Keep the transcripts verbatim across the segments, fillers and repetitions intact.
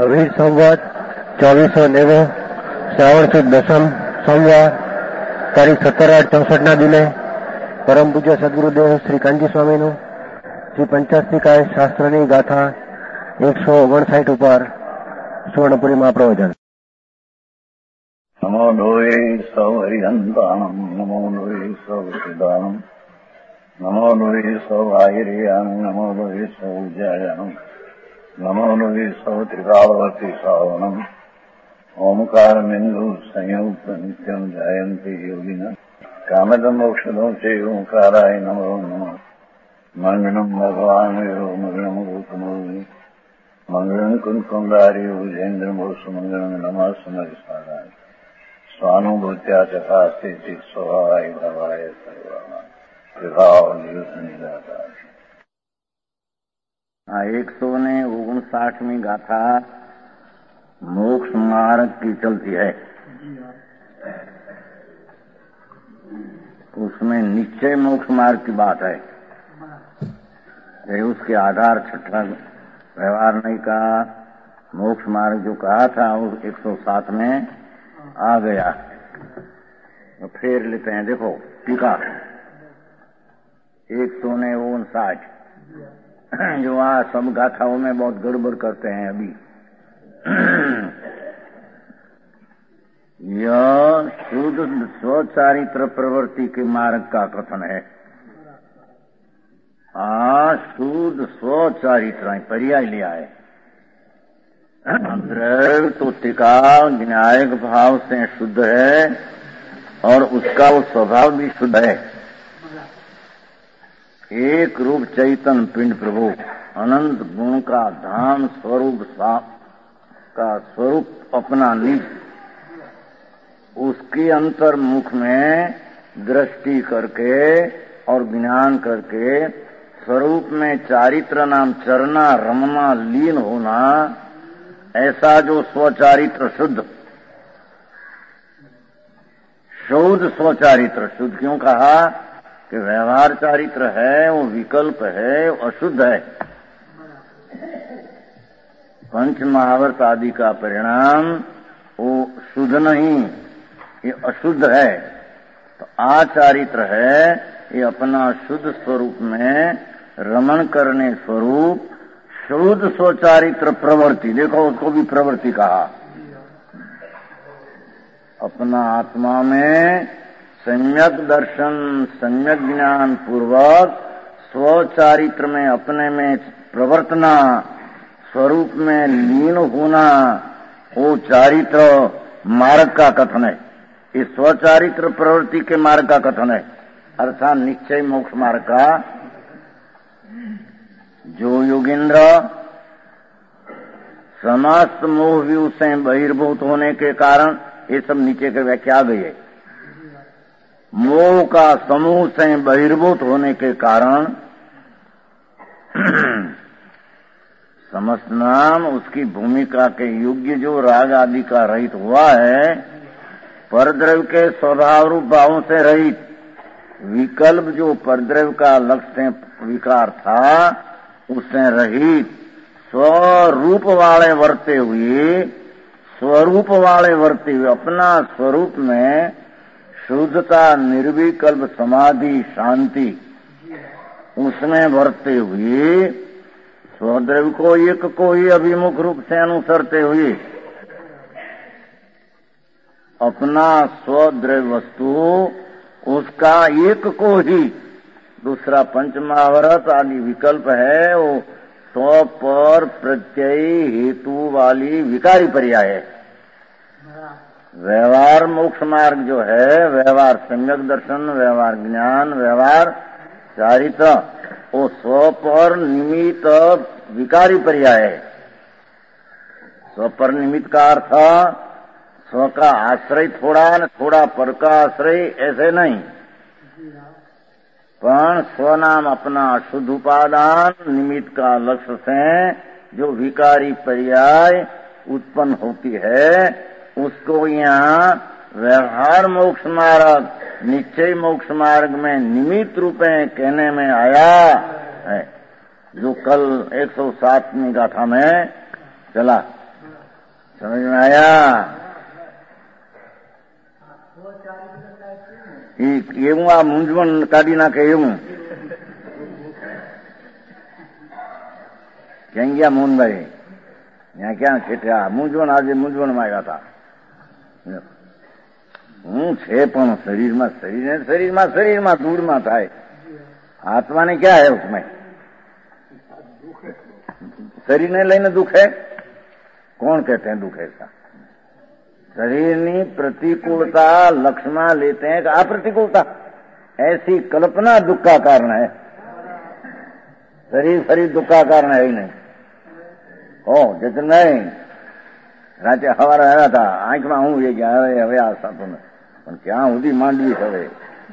વીર સંવત ચોવીસો નેવું શ્રાવણ સુદ દસમ સોમવાર તારીખ સત્તર આઠ ચોસઠ ના દિને પરમ પૂજ્ય સદગુરુદેવ શ્રી કાનજી સ્વામીનું શ્રી પંચાસ્તિકાય શાસ્ત્રની ગાથા એકસો ઓગણસાઠ ઉપર સુવર્ણપુરીમાં પ્રવચન. નમો લોહે સૌ હરિહંતાણમ નમો લોહે સૌ સિદ્ધાણમ નમો લોહે સૌ આહિર્યાણમ નમો લોહે સૌ જયાણમ નમો લોહે સૌ ત્રિકાળવતી શ્રાવણમ ઓમકાર બિંદુ સંયુક્ત નિત્યમ જયંતિ યોગિના કામદમ મોક્ષદો છે ઓંકારાય નમો નમઃ મંગળમ ભગવાન વીરો મંગળમ ગૌતમોની મંગળમ કુંકુંડારી ઉજેન્દ્ર મોક્ષ મંગળમ નમઃ સમરિસારાય स्वानुभूत्या तथा स्थिति स्वभावाय भवाय सर्वमा विभाव नियुक्त निराकार. આ એકસો ને ઓગणसाठवीं गाथा मोक्ष मार्ग की चलती है. उसमें निश्चय मोक्ष मार्ग की बात है. उसके आधार छठा व्यवहार नहीं का मोक्ष मार्ग जो कहा था उस एक सौ सात में आ गया. तो फेर लेते हैं. देखो टीका एक सौ ने उनसाठ जो आ सब गाथाओं में बहुत गड़बड़ करते हैं अभी. यह शुद्ध स्वचारित्र प्रवृत्ति के मार्ग का कथन है. आ शुद्ध स्वचारित्र पर्याय लिया है. द्रव्य तो टिकाव न्यायिक भाव से शुद्ध है और उसका वो स्वभाव भी शुद्ध है. एक रूप चैतन्य पिंड प्रभु अनंत गुण का धाम स्वरूप का स्वरूप अपना निज उसकी अंतर्मुख में दृष्टि करके और ज्ञान करके स्वरूप में चारित्र नाम चरना रमना लीन होना, ऐसा जो स्वचारित्र शुद्ध शुद्ध स्वचारित्र शुद्ध क्यों कहा कि व्यवहार चारित्र है वो विकल्प है अशुद्ध है. पंच महावर्त आदि का परिणाम वो शुद्ध नहीं, ये अशुद्ध है. तो आचारित्र है ये अपना शुद्ध स्वरूप में रमण करने स्वरूप शुद्ध स्वचारित्र प्रवृत्ति. देखो उसको भी प्रवृत्ति कहा. अपना आत्मा में सम्यक दर्शन सम्यक ज्ञान पूर्वक स्वचारित्र में अपने में प्रवर्तना स्वरूप में लीन होना वो चारित्र मार्ग का कथन है. इस स्वचारित्र प्रवृत्ति के मार्ग का कथन है. अर्थात निश्चय मोक्ष मार्ग का. जो योगेंद्र समस्त मोह व्यू से बहिर्भूत होने के कारण, ये सब नीचे के व्याख्या आ गई है. मोह का समूह से बहिर्भूत होने के कारण समस्त नाम उसकी भूमिका के योग्य जो राग आदि का रहित हुआ है, परद्रव्य के स्वभाव रूप भावों से रहित, विकल्प जो परद्रव्य का लक्ष्य विकार था उससे रहित, स्वरूप वाले वर्ते हुए स्वरूप वाले वर्ते हुए अपना स्वरूप में शुद्धता निर्विकल्प समाधि शांति उसमें वर्ते हुए स्वद्रव्य को एक को ही अभिमुख रूप से अनुसरते हुए अपना स्वद्रव्य वस्तु उसका एक को ही, दूसरा पंच महावर्त आदि विकल्प है वो स्व पर प्रत्यय हेतु वाली विकारी पर्याय है. व्यवहार मोक्ष मार्ग जो है व्यवहार सम्यक दर्शन व्यवहार ज्ञान व्यवहार चारित्र वो स्व पर निमित्त विकारी पर्याय है. स्व पर निमित्त का अर्थ स्व का आश्रय थोड़ा न थोड़ा पर का आश्रय ऐसे नहीं, पण स्वनाम अपना शुद्ध उपादान निमित्त का लक्ष्य से जो विकारी पर्याय उत्पन्न होती है उसको यहाँ व्यवहार मोक्ष मार्ग निश्चय मोक्ष मार्ग में निमित्त रूपे कहने में आया है, जो कल एक सौ सातवीं गाथा में चला. समझ में आया? એવું આ મૂંઝવણ કાઢી નાખે એવું. ક્યાં ગયા મોહનભાઈ? ત્યાં ક્યાં છે? મૂંઝવણ આજે મૂંઝવણમાં આવ્યા હતા. હું છે પણ શરીરમાં શરીર શરીરમાં શરીરમાં ધૂળમાં થાય. આત્માને ક્યાં હે उसमें? शरीर ने लेने दुख है? कौन कहते हैं दुख ऐसा? शरीर की प्रतिकूलता लक्षण लेते हैं कि अप्रतिकूलता, ऐसी कल्पना दुख का कारण है. शरीर शरीर दुख का कारण है ही नहीं. ओ जतन नहीं राते हवारे आया था आंख में हूँ ये गया હવે હવે આ સાતો ને પણ ક્યાં સુધી માંડવી હવે.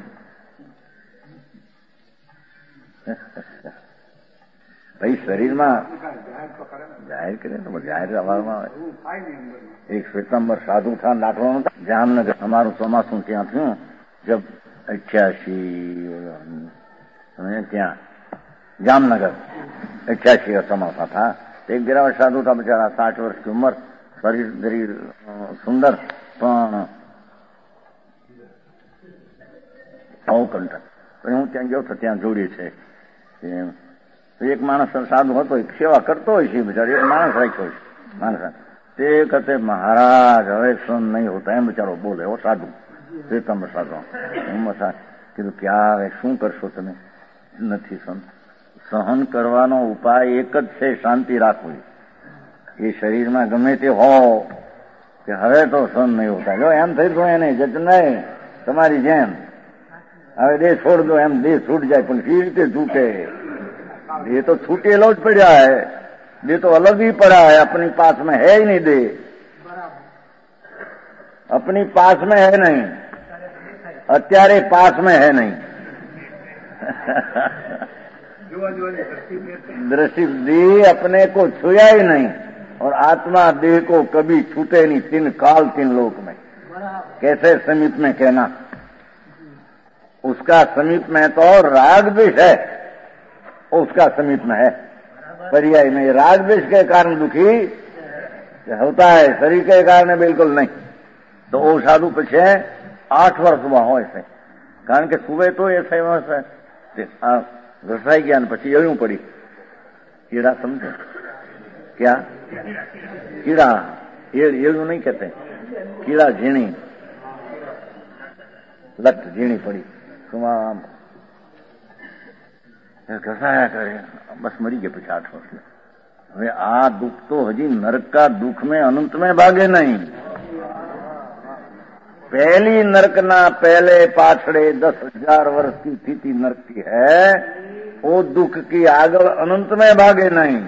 ભાઈ શરીરમાં જાહેર કરે તો જાહેર અવાજમાં આવે. એક શ્વેતાંબર સાધુ था નાખવાનો था જામનગર. हमाરું ચોમાસું ત્યાં થયું जब अठासी ત્યાં जामनगर अठासी का चौमासा था. एक गिरावट साधु था बेचारा, साठ वर्ष की उम्र, शरीर शरीर सुंदर પણ અવકંઠક. હું ત્યાં ગયો તો ત્યાં જોડી છે એક માણસ સાધુ હતો, એક સેવા કરતો હોય છે બિચારો, એક માણસ રાખ્યો છે માણસ. તે વખતે મહારાજ હવે સહન નહીં હોતા એમ બિચારો બોલે. એવો સાધુ શ્વેતાંબર સાધુ. હું કીધું કે આ હવે શું કરશો તમે? નથી સહન. સહન કરવાનો ઉપાય એક જ છે, શાંતિ રાખવી. એ શરીરમાં ગમે તે હો કે હવે તો સહન નહીં હોતા. જો એમ થઈ તો એને જત નહીં તમારી જેમ હવે દેહ છોડ દો, એમ દેહ છૂટ જાય. પણ કેવી રીતે છૂટે? ये तो छूटेलो જ પડ્યા है, ये तो अलग ही पड़ा है, अपनी पास में है ही नहीं. दे अपनी पास में है नहीं, અત્યારે पास में है नहीं. दृष्टि दी अपने को छुया ही नहीं, और आत्मा देह को कभी छूटे नहीं. तीन काल तीन लोक में कैसे समीप में कहना? उसका समीप में तो राग भी है, उसका समीप में है. पर्याय में राग द्वेष के कारण दुखी होता है, शरीर के कारण बिल्कुल नहीं. तो वो साधु पीछे आठ वर्ष हुआ हो ऐसे, कारण के सुबह तो ऐसे घसाई गया પછી એળું પડી. कीड़ा समझे क्या? कीड़ा એળું नहीं कहते, कीड़ा झीणी लट झीणी पड़ी. सुमा ઘસાયા કરે, બસ મરી ગયા પછી આઠ વર્ષ. હવે આ દુઃખ તો હજી નરક का दुख में अनंत में भागे नहीं. पहली नरकना पहले पाछड़े दस हजार वर्ष की स्थिति नरक की है, वो दुख की आगल अनंत में भागे नहीं.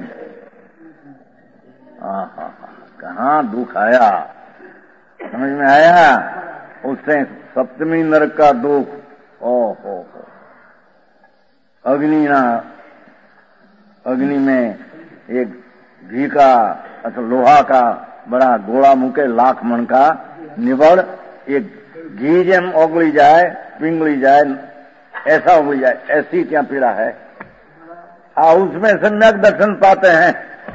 आहा, कहाँ दुख आया? समझ में आया? उससे सप्तमी नरक का दुख. ओहो, अग्नि ना अग्नि में एक घी का अथवा लोहा का बड़ा गोला मुके लाख मन का निबड़, एक घी जेम ओगली जाए पिंगली जाए ऐसा उगली जाए, ऐसी क्या पीड़ा है. आ उसमें सम्यक दर्शन पाते हैं.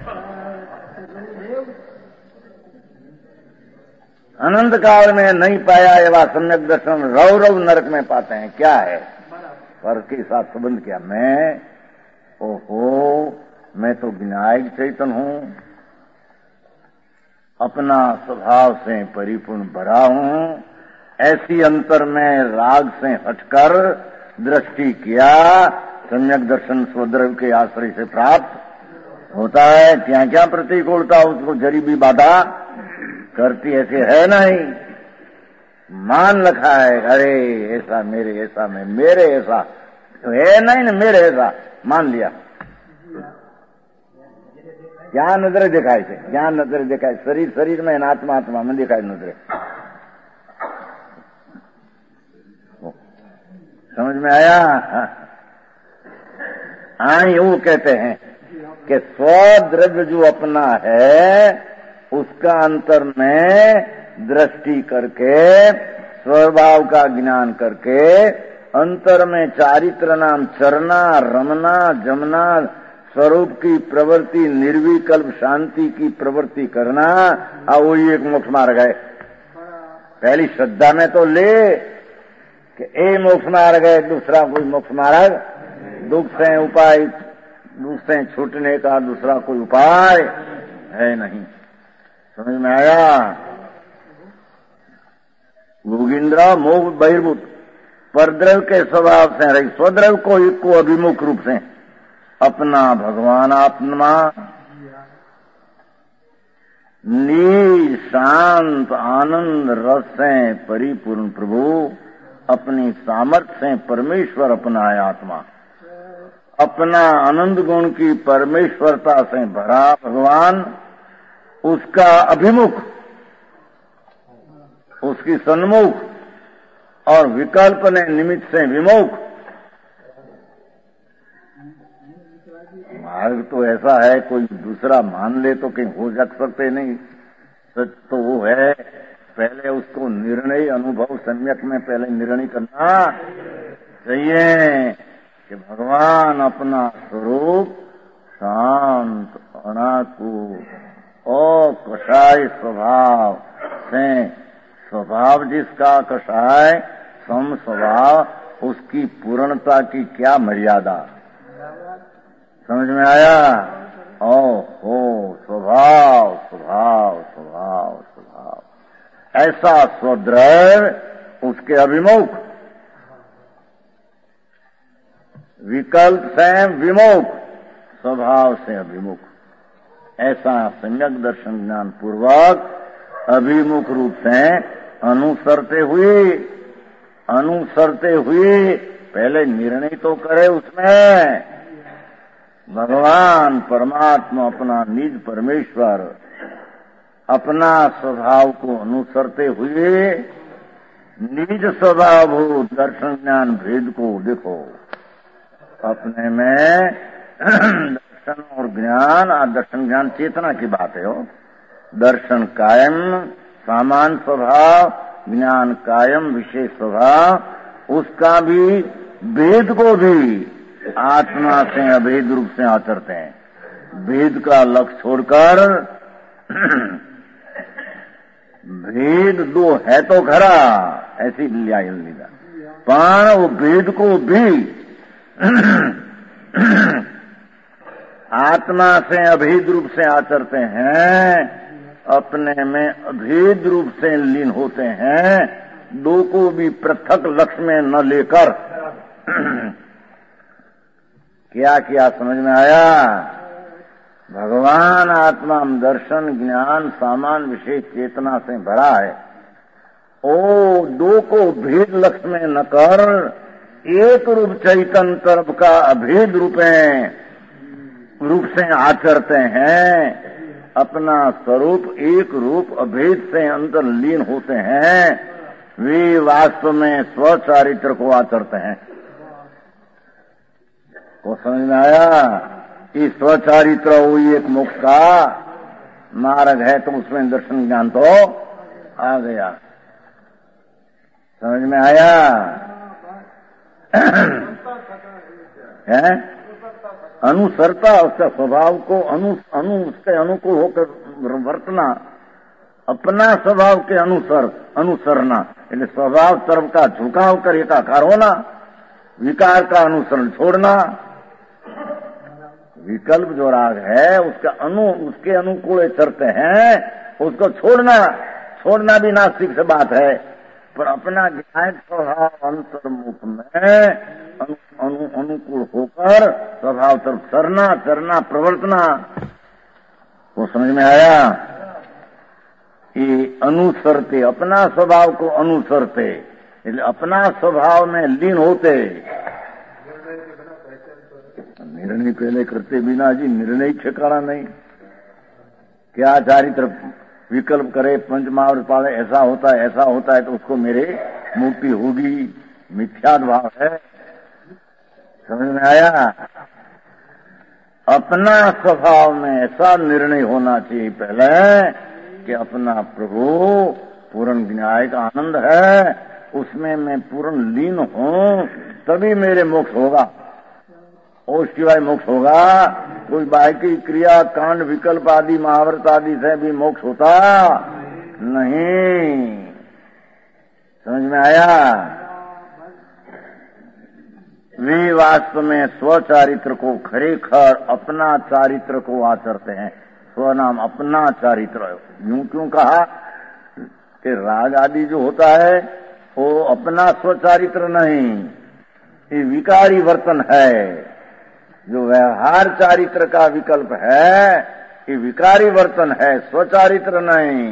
अनंत काल में नहीं पाया एवा सम्यक दर्शन रव रव नरक में पाते हैं. क्या है पर के साथ संबंध? किया मैं ओहो मैं तो विनायक चैतन्य हूं, अपना स्वभाव से परिपूर्ण भरा हूं. ऐसी अंतर में राग से हटकर दृष्टि किया, सम्यक दर्शन स्वद्रव्य के आश्रय से प्राप्त होता है. क्या क्या प्रतिकूलता उसको जरी भी बाधा करती ऐसे है नहीं. मान रखा है अरे ऐसा मेरे ऐसा में मेरे ऐसा तो है नहीं ना, मेरे ऐसा मान लिया. क्या नजरे दिखाई છે? क्या नजरे दिखाई? शरीर शरीर में, आत्मा आत्मा में दिखाई नजरे. समझ में आया? हाँ, यूं कहते हैं कि स्वद्रव्य जो अपना है उसका अंतर में दृष्टि करके, स्वभाव का ज्ञान करके, अंतर में चारित्र नाम चरना रमना जमना स्वरूप की प्रवृत्ति, निर्विकल्प शांति की प्रवृत्ति करना, और वही एक मोक्ष मार्ग है। पहली श्रद्धा में तो ले कि ए मोक्ष मार्ग है, दूसरा कोई मोक्ष मार्ग, दुख से उपाय, दुख से छूटने का दूसरा कोई उपाय है नहीं। समझ में आया? योगींद्र मोह बहिर्भूत, परद्रव्य के स्वभाव से रही, स्वद्रव्य को एक को अभिमुख रूप से अपना भगवान आत्मा, निज शांत आनंद रस से परिपूर्ण प्रभु, अपनी सामर्थ्य से परमेश्वर अपना है आत्मा, अपना आनंद गुण की परमेश्वरता से भरा भगवान, उसका अभिमुख, उसकी सन्मुख, और विकल्प ने निमित्त से विमुख। मार्ग तो ऐसा है, कोई दूसरा मान ले तो कहीं हो जा सकते नहीं। सच तो वो है, पहले उसको निर्णय अनुभव सम्यक में पहले निर्णय करना चाहिए कि भगवान अपना स्वरूप शांत अनाकू और कषाय स्वभाव से, स्वभाव जिसका कषाय सम स्वभाव, उसकी पूर्णता की क्या मर्यादा। समझ में आया? ओ हो स्वभाव स्वभाव स्वभाव स्वभाव, ऐसा स्वद्रव्य उसके अभिमुख, विकल्प से विमुख, स्वभाव से अभिमुख, ऐसा सम्यक दर्शन ज्ञान पूर्वक अभिमुख रूप से अनुसरते हुए अनुसरते हुए पहले निर्णय तो करे उसमें भगवान परमात्मा अपना निज परमेश्वर अपना स्वभाव को अनुसरते हुए निज स्वभावभूत दर्शन ज्ञान भेद को देखो अपने में। दर्शन और ज्ञान, दर्शन ज्ञान चेतना की बात है। हो दर्शन कायम सामान्य स्वभाव, ज्ञान कायम विशेष स्वभाव, उसका भी भेद को भी आत्मा से अभेद रूप से आचरते हैं। भेद का लक्ष्य छोड़कर भेद दो है तो खरा, ऐसी लीला लीला पान वो भेद को भी आत्मा से अभेद रूप से आचरते हैं, अपने में अभेद रूप से लीन होते हैं, दो को भी पृथक लक्ष्य में न लेकर। क्या किया समझ में आया? भगवान आत्मा दर्शन ज्ञान सामान विशेष चेतना से भरा है। ओ दो को भेद लक्ष्य में न कर एक रूप चैतन्य तरफ का अभेद रूपे रूप से आचरते हैं, अपना स्वरूप एक रूप अभेद से अंदर लीन होते हैं, वे वास्तव में स्वचारित्र को आचरते हैं। को समझ में आया? इस स्वचारित्र वही एक मोक्ष का मार्ग है, तो उसमें दर्शन ज्ञान तो आ गया। समझ में आया? है अनुसरता, उसका स्वभाव को अनु अनु उसके अनुकूल होकर वर्तना, अपना स्वभाव के अनुसर अनुसरना, यानी स्वभाव तरफ का झुकाव कर एकाकार होना, विकार का अनुसरण छोड़ना। विकल्प जो राग है उसका अनु उसके अनुकूल चलते हैं, उसको छोड़ना छोड़ना भी नास्तिक से बात है, पर अपना ज्ञान स्वभाव अंतर्मुख में अनु, अनु, अनुकूल होकर स्वभाव तरफ सरना चरना प्रवर्तना। वो समझ में आया? ये अनुसरते, अपना स्वभाव को अनुसरते, इसलिए अपना स्वभाव में लीन होते। निर्णय पहले करते बिना जी निर्णय ठिकाना नहीं। क्या चारित्र विकल्प करे, पंच महावर पाले, ऐसा होता है ऐसा होता है तो उसको मेरे मुक्ति होगी, मिथ्या भाव है। समझ में आया? अपना स्वभाव में ऐसा निर्णय होना चाहिए पहले कि अपना प्रभु पूर्ण न्याय का आनंद है, उसमें मैं पूर्ण लीन हूं, तभी मेरे मोक्ष होगा। और सिवाय मोक्ष होगा? कोई बाकी क्रिया कांड विकल्प आदि महाव्रत आदि से भी मोक्ष होता नहीं। समझ में आया? वे वास्तव में स्वचारित्र को खरेखर अपना चारित्र को आचरते हैं। स्वनाम अपना चारित्र। यूं क्यों कहा कि राग आदि जो होता है वो अपना स्वचारित्र नहीं, ये विकारी वर्तन है। जो व्यवहार चारित्र का विकल्प है ये विकारी वर्तन है, स्वचारित्र नहीं।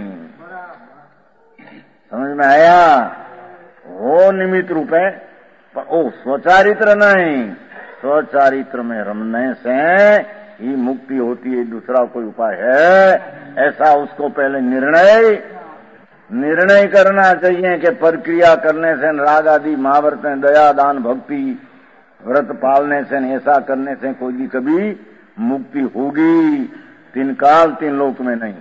समझ में आया? वो निमित्त रूप है पर वो स्वचारित्र नहीं। स्वचारित्र में रमने से ही मुक्ति होती है, दूसरा कोई उपाय है ऐसा उसको पहले निर्णय निर्णय करना चाहिए कि प्रक्रिया करने से राग आदि महाव्रतें दया दान भक्ति व्रत पालने से ऐसा करने से कोई भी कभी मुक्ति होगी, तीन काल तीन लोक में नहीं।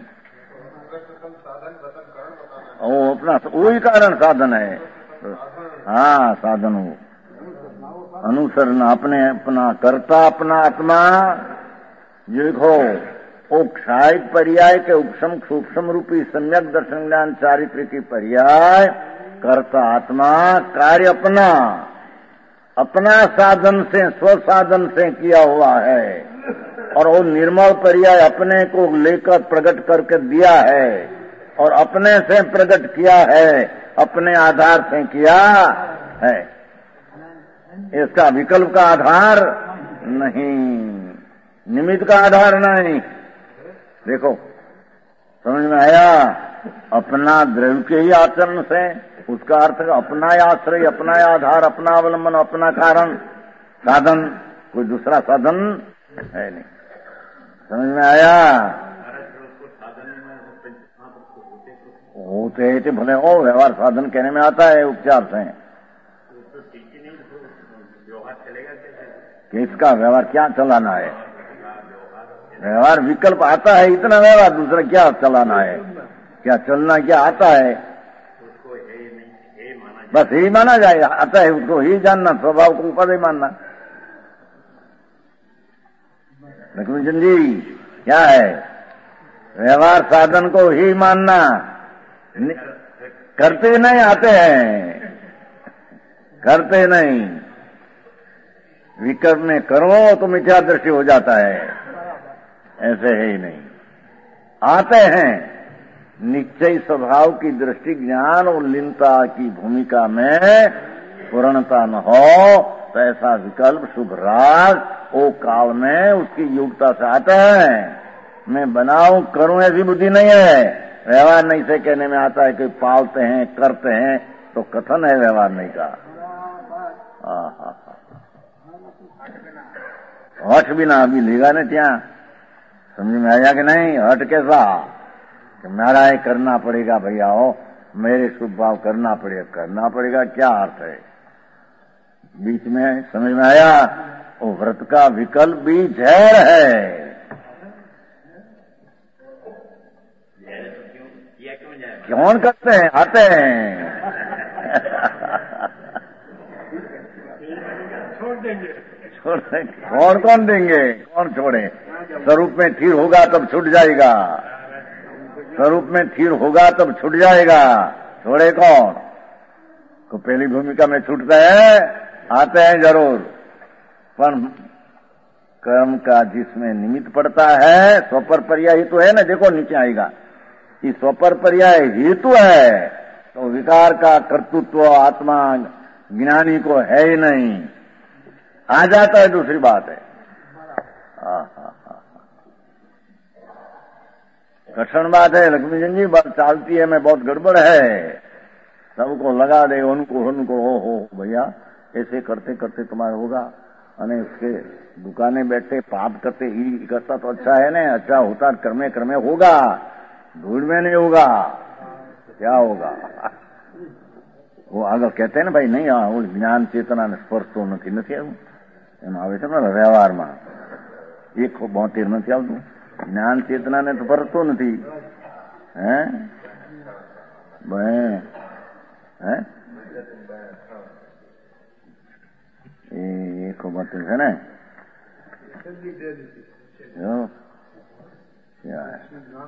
वो अपना वही कारण साधन है। हाँ साधन हो अनुसरण अपने अपना करता अपना आत्मा। देखो क्षायिक पर्याय के उपशम सूक्ष्म रूपी सम्यक दर्शन ज्ञान चारित्र की पर्याय करता आत्मा, कार्य अपना अपना साधन से स्वसाधन से किया हुआ है और वो निर्मल पर्याय अपने को लेकर प्रकट करके दिया है और अपने से प्रकट किया है, अपने आधार से किया है। इसका विकल्प का आधार नहीं, निमित्त का आधार नहीं। देखो समझ में आया? अपना द्रव्य के ही आचरण से, उसका अर्थ अपना आश्रय, अपना आधार, अपना अवलंबन, अपना कारण साधन, कोई दूसरा साधन है नहीं। समझ में आया? होते थे भले हो, व्यवहार साधन कहने में आता है उपचार से। किसका व्यवहार क्या चलाना है? व्यवहार विकल्प आता है इतना व्यवहार, दूसरा क्या चलाना है, क्या चलना क्या आता है? बस ही माना जाए, आता है उसको ही जानना, स्वभाव को ऊपर ही मानना। लक्ष्मीचंद जी क्या है? व्यवहार साधन को ही मानना, करते नहीं आते हैं, करते नहीं। विकल्प में करो तो मिथ्या दृष्टि हो जाता है, ऐसे है ही नहीं। आते हैं निश्चय स्वभाव की दृष्टि ज्ञान और लीनता की भूमिका में पूर्णता न हो तो ऐसा विकल्प शुभ राग वो काल में उसकी योग्यता से आता है। मैं बनाऊं करूं ऐसी बुद्धि नहीं है। व्यवहार नहीं से कहने में आता है कि पालते हैं करते हैं तो कथन है व्यवहार नहीं का। हठ भी ना अभी लेगा ना क्या? समझ में आया कि नहीं? हट कैसा कि मेरा ही करना पड़ेगा भैया, हो मेरे शुभ भाव करना पड़ेगा, करना पड़ेगा क्या अर्थ है? बीच में समझ में आया? वो व्रत का विकल्प भी जहर है। कौन करते हैं? आते हैं छोड़ देंगे, छोड़ देंगे। कौन कौन देंगे? कौन छोड़े? स्वरूप में स्थिर होगा तब छूट जाएगा, स्वरूप में स्थिर होगा तब छूट जाएगा। छोड़े कौन? तो पहली भूमिका में छूटते हैं, आते हैं जरूर, पर कर्म का जिसमें निमित्त पड़ता है स्वपर पर्याय हेतु है ना। देखो नीचे आएगा कि स्वपर पर्याय हेतु है तो विकार का कर्तृत्व आत्मा ज्ञानी को है ही नहीं, आ जाता है दूसरी बात है। कठिन बात है लक्ष्मीचंद जी, बात चालती है मैं बहुत गड़बड़ है, सबको लगा दे उनको उनको हो हो भैया ऐसे करते करते तुम्हारा होगा। अने उसके दुकाने बैठे पाप करते ही करता तो अच्छा है ना, अच्छा होता क्रमे क्रमे होगा, धूल में नहीं होगा, क्या होगा? वो आगे कहते हैं ना भाई नहीं हाँ वो ज्ञान चेतना ने स्पर्श तो नहीं नहीं आવું એમ આવે છે ને વ્યવહારમાં એક બોતેર નથી આવતું, જ્ઞાન ચેતનાને તો ફરતો નથી હે હે એ એક બોતેર છે ને क्या है?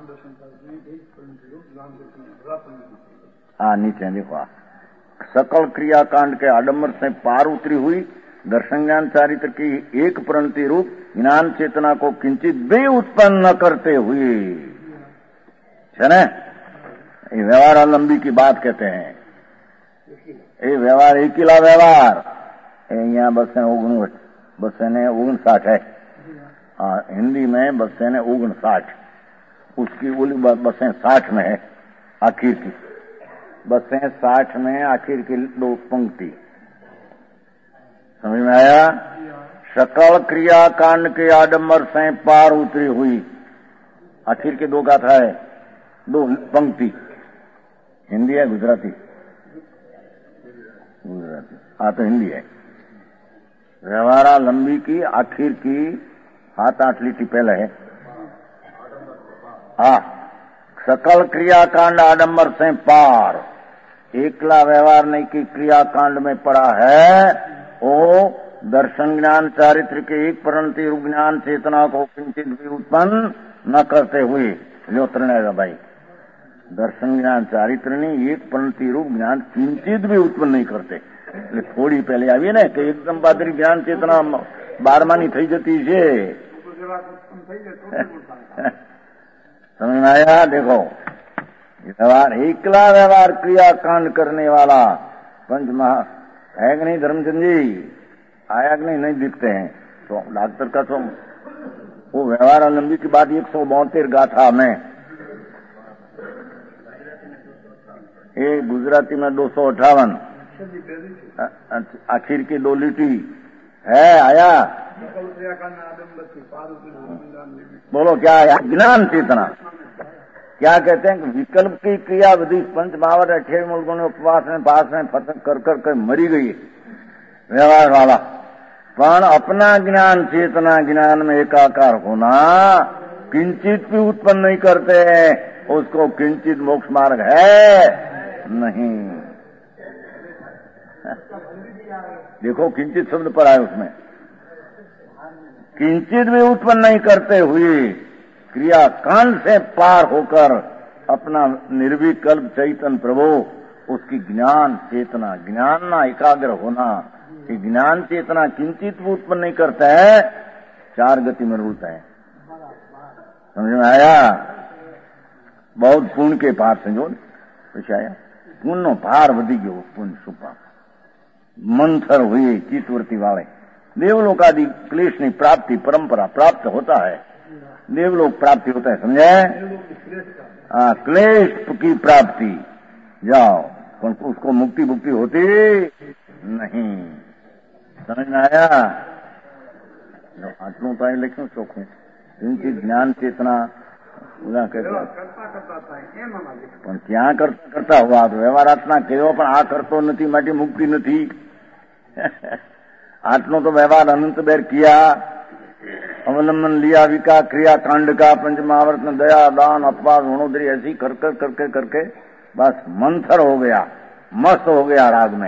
हाँ नीचे देखो, सकल क्रियाकांड के आडम्बर से पार उतरी हुई दर्शन ज्ञान चारित्र की एक प्रणति रूप ज्ञान चेतना को किंचित भी उत्पन्न न करते हुए, है ना? ये व्यवहार लंबी की बात कहते हैं। ये व्यवहार एकीला व्यवहार यहाँ बस ओगन बस ने ओगन साठ है। हाँ हिंदी में बस ने ओगन साठ, उसकी उली बसें साठ में है आखिर की, बसें साठ में आखिर की दो पंक्ति समझ में आया? सकल क्रियाकांड के आडम्बर से पार उतरी हुई, आखिर के दो गाथा है, दो पंक्ति। हिंदी है गुजराती? गुजराती। हाँ तो हिंदी है। व्यवहारा लंबी की आखिर की हाथ आठ लिटी पहले है। हाँ, सकल क्रियाकांड आडम्बर से पार, एकला व्यवहार नहीं की क्रियाकांड में पड़ा है, वो दर्शन ज्ञान चारित्र के एक प्रणति रूप ज्ञान चेतना को किंचित भी उत्पन्न न करते हुए, लो त्रणेगा भाई, दर्शन ज्ञान चारित्र ने एक प्रणति रूप ज्ञान किंचित भी उत्पन्न नहीं करते। એટલે થોડી પહેલી આવી ને કે એકદમ બાદરી જ્ઞાન ચેતના બારમાની થઈ જતી છે, समझ में आया? देखो व्यवहार एकला व्यवहार क्रियाकांड करने वाला पंच महा है कि नहीं? धर्मचंद जी आया कि नहीं? नहीं दिखते हैं तो डॉक्टर का तो वो व्यवहार लंबी की बात एक सौ बहत्तर गाथा में, ये गुजराती में दो सौ अठावन, आखिर की दो लिटी है। आया? बोलो क्या है? ज्ञान चेतना क्या कहते हैं? विकल्प की क्रिया विधि पंच महावर अठेवी मुल्कों ने उपवास में पास में फतक कर कर कर मरी गई व्यवहार वाला, पण अपना ज्ञान चेतना ज्ञान में एकाकार होना किंचित भी उत्पन्न नहीं करते हैं, उसको किंचित मोक्ष मार्ग है नहीं। देखो किंचित शब्द पर आए, उसमें किंचित भी उत्पन्न नहीं करते हुए क्रियाकांड से पार होकर अपना निर्विकल्प चैतन्य प्रभु, उसकी ज्ञान चेतना ज्ञान ना एकाग्र होना, कि ज्ञान चेतना किंचित भी उत्पन्न नहीं करता है, चार गति में रुलता है। समझ में आया? बहुत पुण्य के पार से जो कुछ आया, पुण्य भार वधी गयो, पुण्य सुपा मंथर हुए चितवर्ती वाले देवलोक आदि क्लेश की प्राप्ति परंपरा प्राप्त होता है, देवलोक प्राप्ति होता है, समझे? हाँ, क्लेश की प्राप्ति जाओ, पर उसको मुक्ति मुक्ति होती नहीं। समझ में आया? आटलू तो लिखू चोखू इनकी ज्ञान चेतना પણ ત્યાં કરતા કરતા હોવા વ્યવહારાત્મા કેવો પણ આ કરતો નથી માટે મુક્તિ નથી। આટલો તો વ્યવહાર અનંત બેર કિયા, अवलंबन लिया विका क्रिया कांड का पंच महावर्त में दया दान अपवाद गुणोदरी ऐसी कर कर करके करके बस मंथर हो गया, मस्त हो गया राग में।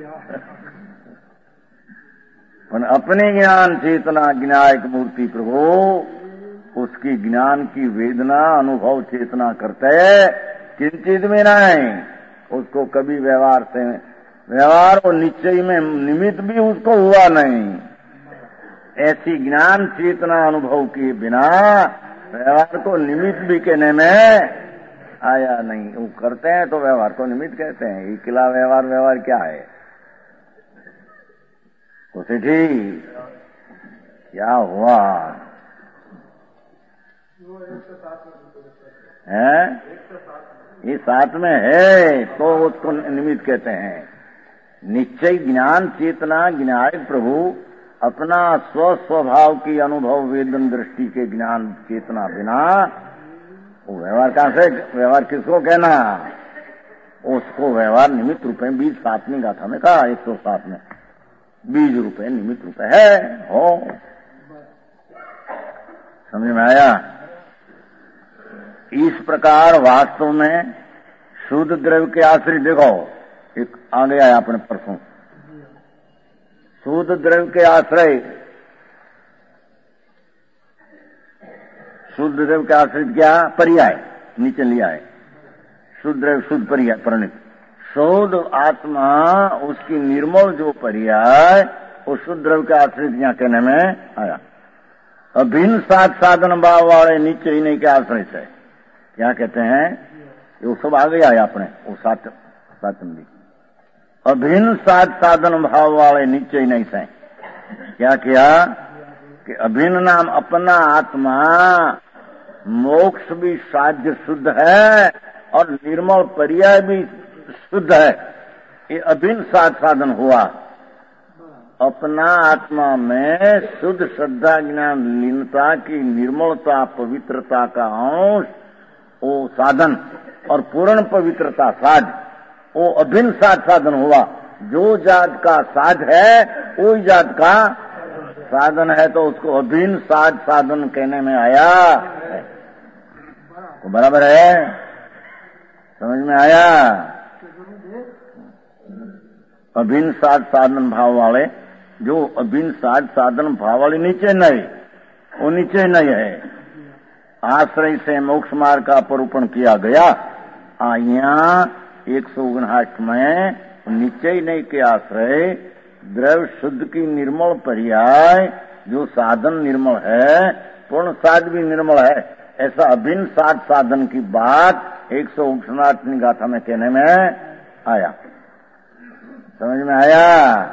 पर अपने ज्ञान चेतना ज्ञायक मूर्ति प्रभु उसकी ज्ञान की वेदना अनुभव चेतना करते किंचित में नहीं, उसको कभी व्यवहार से व्यवहार और निश्चय में निमित्त भी उसको हुआ नहीं। ऐसी ज्ञान चेतना अनुभव के बिना व्यवहार को निमित्त भी कहने में आया नहीं। वो करते हैं तो व्यवहार को निमित्त कहते हैं। अकेला व्यवहार व्यवहार क्या है? तो सेठी क्या हुआ है? ये साथ में है तो उसको निमित्त कहते हैं। निश्चय ज्ञान चेतना ज्ञायक प्रभु अपना स्व स्वभाव की अनुभव वेदन दृष्टि के ज्ञान चेतना बिना वो व्यवहार कहां से? व्यवहार किसको कहना? उसको व्यवहार निमित्त रूपे बीज सातवीं गाथा में कहा, एक सौ सात में बीज रूपे निमित्त रूपे है हो। समझ में आया? इस प्रकार वास्तव में शुद्ध द्रव्य के आश्रित देखो एक आ गया है अपने परसों, शुद्ध द्रव्य के आश्रय शुद्ध द्रव्य के आश्रित क्या? पर्याय, नीचे लिया है। शुद्ध द्रव्य शुद्ध पर्याय परिणित। शुद्ध आत्मा उसकी निर्मल जो पर्याय वो शुद्ध द्रव्य के आश्रित यहाँ कहने में आया। अभिन्न सात साधन भाव वाले नीचे ही नहीं के आश्रित है। क्या कहते हैं? वो सब आ गया है अपने वो सात सात नंदी। अभिन्न सात साधन भाव वाले नीचे ही नहीं से क्या किया कि अभिन्न नाम अपना आत्मा मोक्ष भी साध्य शुद्ध है और निर्मल पर्याय भी शुद्ध है। ये अभिन्न सात साधन हुआ। अपना आत्मा में शुद्ध श्रद्धा ज्ञान लीनता की निर्मलता पवित्रता का अंश वो साधन और पूर्ण पवित्रता साध, वो अभिन्न सात साधन हुआ। जो जात का साध है वो जात का साधन है, तो उसको अभिन्न साध साधन कहने में आया है। तो बराबर है, समझ में आया? अभिन्न साध साधन भाव वाले, जो अभिन्न साध साधन भाव वाले नीचे नहीं, वो नीचे नहीं है। आश्रय से मोक्ष मार्ग का परूपण किया गया। यहाँ एक सौ उनहठ में नीचे ही नहीं के आश्रय द्रव्य शुद्ध की निर्मल पर्याय जो साधन निर्मल है, पूर्ण साध भी निर्मल है, ऐसा अभिन्न साध साधन की बात एक सौ उनसठ गाथा में कहने में आया। समझ में आया?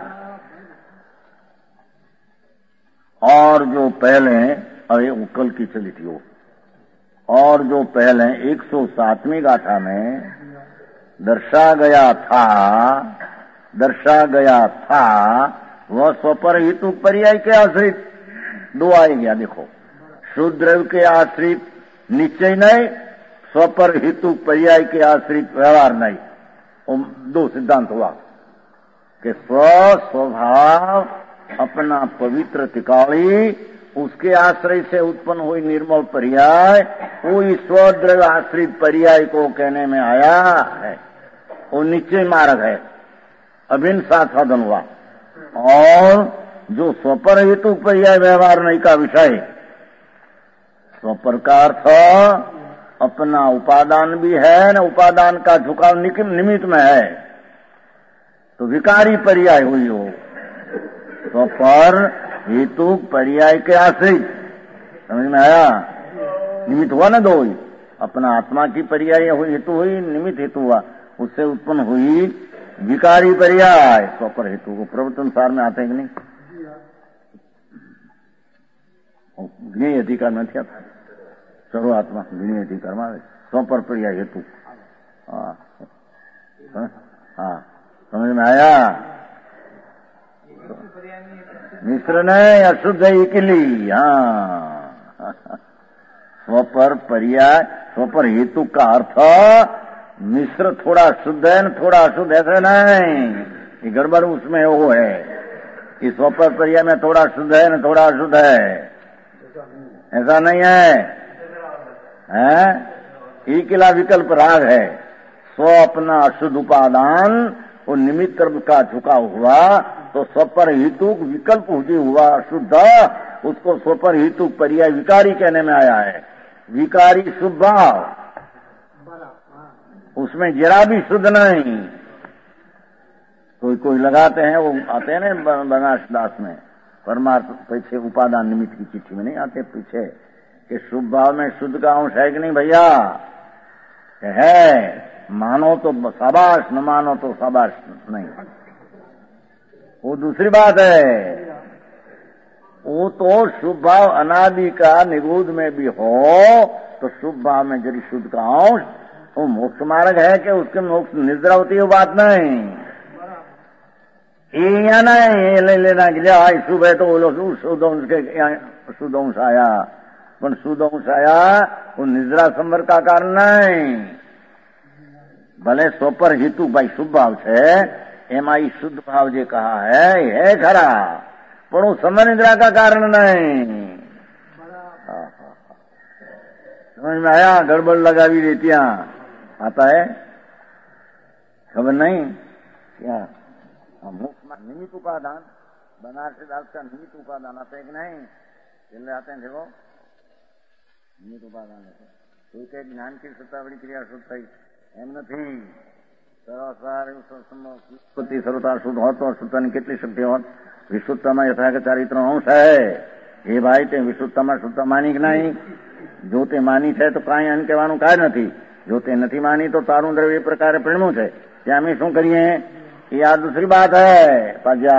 और जो पहले, अरे उकल की चली थी वो, और जो पहले एक सौ सातवीं गाथा में दर्शा गया था दर्शा गया था वह स्वपर हेतु पर्याय के आश्रित दो आए गया। देखो, शुद्ध द्रव्य के आश्रित निश्चय नहीं, स्वपर हेतु पर्याय के आश्रित व्यवहार नहीं। दो सिद्धांत हुआ कि स्व स्वभाव अपना पवित्र तिकाड़ी, उसके आश्रय से उत्पन्न हुई निर्मल पर्याय, वो स्व द्रव्य आश्रित पर्याय को कहने में आया है। वो निश्चय मार्ग है, अभिन्न सात साधन हुआ। और जो स्वपर हेतु पर्याय व्यवहार नहीं का विषय, स्वपर का अर्थ अपना उपादान भी है न, उपादान का झुकाव निमित्त में है, तो विकारी पर्याय हुई हो। स्वपर हेतु पर्याय के आश्रित, समझ में आया? निमित्त हुआ ना दो ही, अपना आत्मा की पर्याय हुई, हेतु हुई, निमित्त हेतु हुआ, उससे उत्पन्न हुई विकारी पर्याय स्वपर हेतु को प्रवर्तन सार में आते हैं कि नहीं? ज्ञेय अधिकार में क्या था? सर्व आत्मा ज्ञेय अधिकार में स्वपर पर्याय हेतु। हाँ हाँ, समझ में आया? मिश्र नहीं, अशुद्ध इकली। हाँ, स्वपर पर्याय स्वपर हेतु का अर्थ मिश्र थोड़ा शुद्ध है न थोड़ा अशुद्ध, ऐसे नहीं। ये गड़बड़ उसमें वो है, इस स्वपर पर्याय में थोड़ा शुद्ध है न थोड़ा अशुद्ध है, ऐसा नहीं है, हैं? इकला विकल्प राग है। स्व अपना अशुद्ध उपादान वो निमित्त का झुकाव हुआ, तो स्वपर हेतु विकल्प हुआ अशुद्ध, उसको स्वपर हेतु पर्याय विकारी कहने में आया है। विकारी शुभ भाव, उसमें जरा भी शुद्ध नहीं। कोई कोई लगाते हैं, वो आते हैं ना बनारस दास में, परमार्थ पीछे उपादान निमित्त की चिट्ठी में नहीं आते पीछे कि शुभ भाव में शुद्ध का अंश है कि नहीं भैया? है, मानो तो शाबाश, न मानो तो शाबाश नहीं, वो दूसरी बात है। वो तो शुभ भाव अनादि का निगूढ़ में भी हो, तो शुभ भाव में यदि शुद्ध का अंश, वो मोक्ष मार्ग है कि उसके मोक्ष निद्रा होती है, वो बात नहीं। ये या नहीं ले लेना कि आज शुभ है तो वो लोग शुद्ध अंश के शुद्ध अंश आया, पर शुद्ध अंश आया वो निद्रा संवर का कारण नहीं। भले स्वपर हेतु भाई शुभ भाव है, एम आई शुद्ध भाव जे कहा है, है खरा, पर वो समय निद्रा का कारण नहीं। समझ में आया? गड़बड़ लगा भी देती आता है, खबर नहीं क्या? निमित्त उपादान, बनारसी दास का निमित्त उपादान आता है कि नहीं? चले आते हैं, देखो નિમિત્ત ઉપાદાન કોઈ કઈ જ્ઞાન की સત્તાવડી ક્રિયા શુદ્ધ થઈ એમ નથી. ઉત્પત્તિ સર્વતા શુદ્ધ હોત તો શુદ્ધતાની કેટલી શક્તિ હોત. વિશુદ્ધતામાં યથાર્થ ચારિત્ર અંશ હે. એ ભાઈ તે વિશુદ્ધતામાં શુદ્ધતા માની કે નહીં? જો તે માની છે તો કાંઈ અન કહેવાનું કાંઈ નથી. જો તે નથી માની તો તારું દ્રવ્ય એ પ્રકારે પ્રેમું છે. ત્યાં અમે શું કરીએ? ये आ दूसरी बात है पाजा.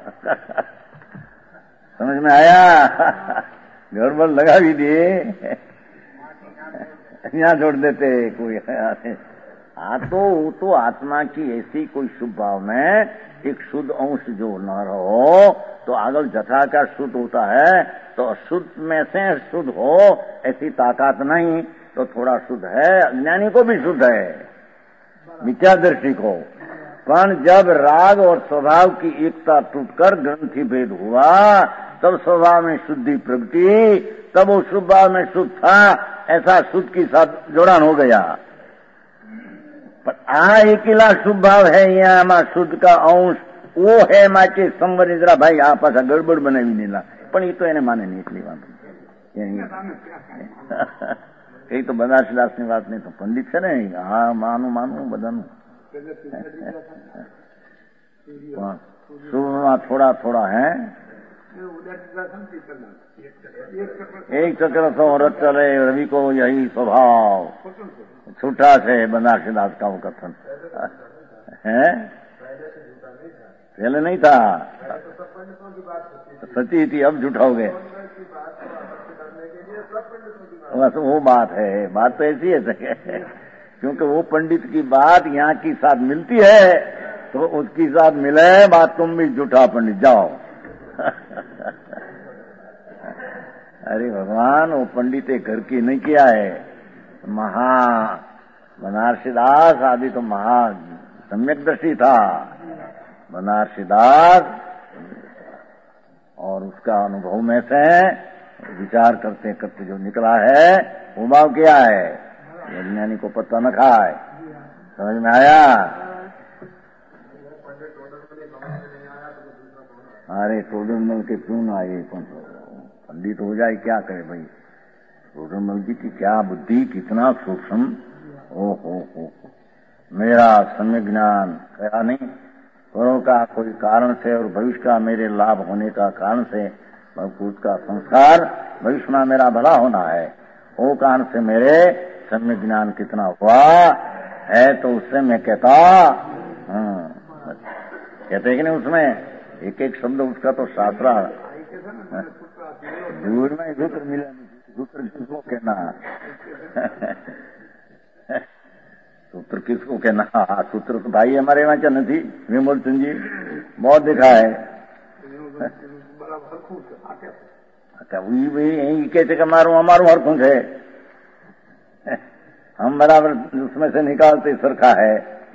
समझ में आया? गड़बड़ लगा भी दिए, यहाँ छोड़ देते कोई. हाँ तो वो तो आत्मा की ऐसी कोई शुभ भाव में एक शुद्ध अंश जो न रहो तो आगल जथा का शुद्ध होता है. तो अशुद्ध में से शुद्ध हो ऐसी ताकत नहीं. तो थोड़ा शुद्ध है, अज्ञानी को भी शुद्ध है, मिथ्यादर्शी को. पर जब राग और स्वभाव की एकता टूटकर ग्रंथि भेद हुआ तब स्वभाव में शुद्धि प्रगटी. तब वो शुभ भाव में शुद्ध था, ऐसा शुद्ध के साथ जोड़ान हो गया. पर आ अकेला शुभ भाव है, यहाँ शुद्ध का अंश वो है. माचे संवर जरा भाई आ पासा गड़बड़ बनावी नहीं. पण ये तो એને માને નહીં એટલી વાત. કઈ તો બનારસદાસ ની વાત નહીં તો પંડિત છે ને. હા માનું માનું બધાનું. शुभ थोड़ा थोड़ा है. एक चक्र सौ रथ चले रवि को यही स्वभाव. छूटा से बनारसीदास का वो कथन है. पहले नहीं था, सच्ची थी, अब झूठा हो गए. बस वो बात है. बात तो ऐसी है क्योंकि वो पंडित की बात यहाँ की साथ मिलती है तो उसकी साथ मिले बात. तुम भी झूठा पंडित जाओ. अरे भगवान, वो पंडित घर की नहीं किया है. महा बनारसीदास आदि तो महा सम्यक दर्शी था. बनारसीदास और उसका अनुभव में से विचार करते करते जो निकला है वो भाव क्या है. ज्ञानी को पता न खाए. समझ में आया? अरे टोडरमल के क्यों ना आए? पंडित हो जाए क्या करे भाई. टोडरमल जी की क्या बुद्धि, कितना सूक्ष्म. ओ हो हो मेरा सम्यक ज्ञान कहा नहीं. करों का कोई कारण से और भविष्य का मेरे लाभ होने का कारण से भगवत का संस्कार भविष्य में मेरा भला होना है. वो कारण से मेरे सम्यक ज्ञान कितना हुआ है तो उससे मैं कहता. कहते कि नहीं उसमें एक एक शब्द उसका तो शास्त्र. दूर में सूत्र मिला. सूत्र किसको कहना? सूत्र किसको कहना? सूत्र तो भाई हमारे वहां क्या नहीं. विमल चंद जी बहुत देखा है. अच्छा वही वही यही कहते कि हमारू हमारू हरखुंड है. हम बराबर उसमें से निकालते सरखा है.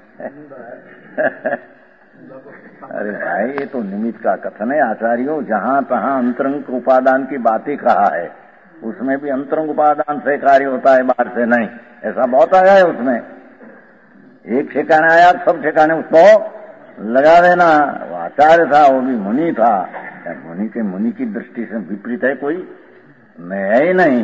अरे भाई ये तो निमित्त का कथन है आचार्यों. जहां तहां अंतरंग उपादान की बात ही कहा है. उसमें भी अंतरंग उपादान से कार्य होता है, बाहर से नहीं. ऐसा बहुत आया है उसमें. एक ठिकाने आया सब ठिकाने उसको लगा देना. वो आचार्य था, वो भी मुनि था. मुनि के मुनि की दृष्टि से विपरीत है कोई? मैं है ही नहीं.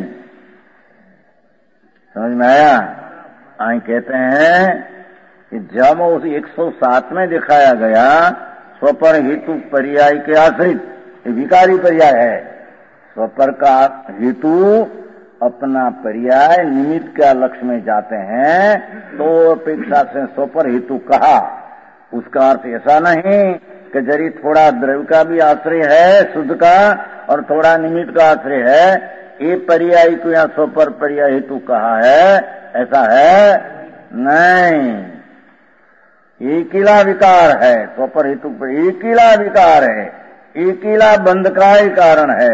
समझ में आया? आई कहते हैं कि जब उस एक सौ सात में दिखाया गया स्वपर हेतु पर्याय के आश्रित, विकारी पर्याय है. स्वपर का हेतु अपना पर्याय निमित्त का लक्ष्य में जाते हैं तो अपेक्षा से स्वपर हेतु कहा. उसका अर्थ ऐसा नहीं कि जरी थोड़ा द्रव्य का भी आश्रय है शुद्ध का और थोड़ा निमित्त का आश्रय है. ये पर्याय को यहाँ स्वपर पर्याय हेतु कहा है, ऐसा है नहीं. एकीला विकार है. स्वपर हेतु पर एकीला विकार है. एकीला बंध का ही कारण है.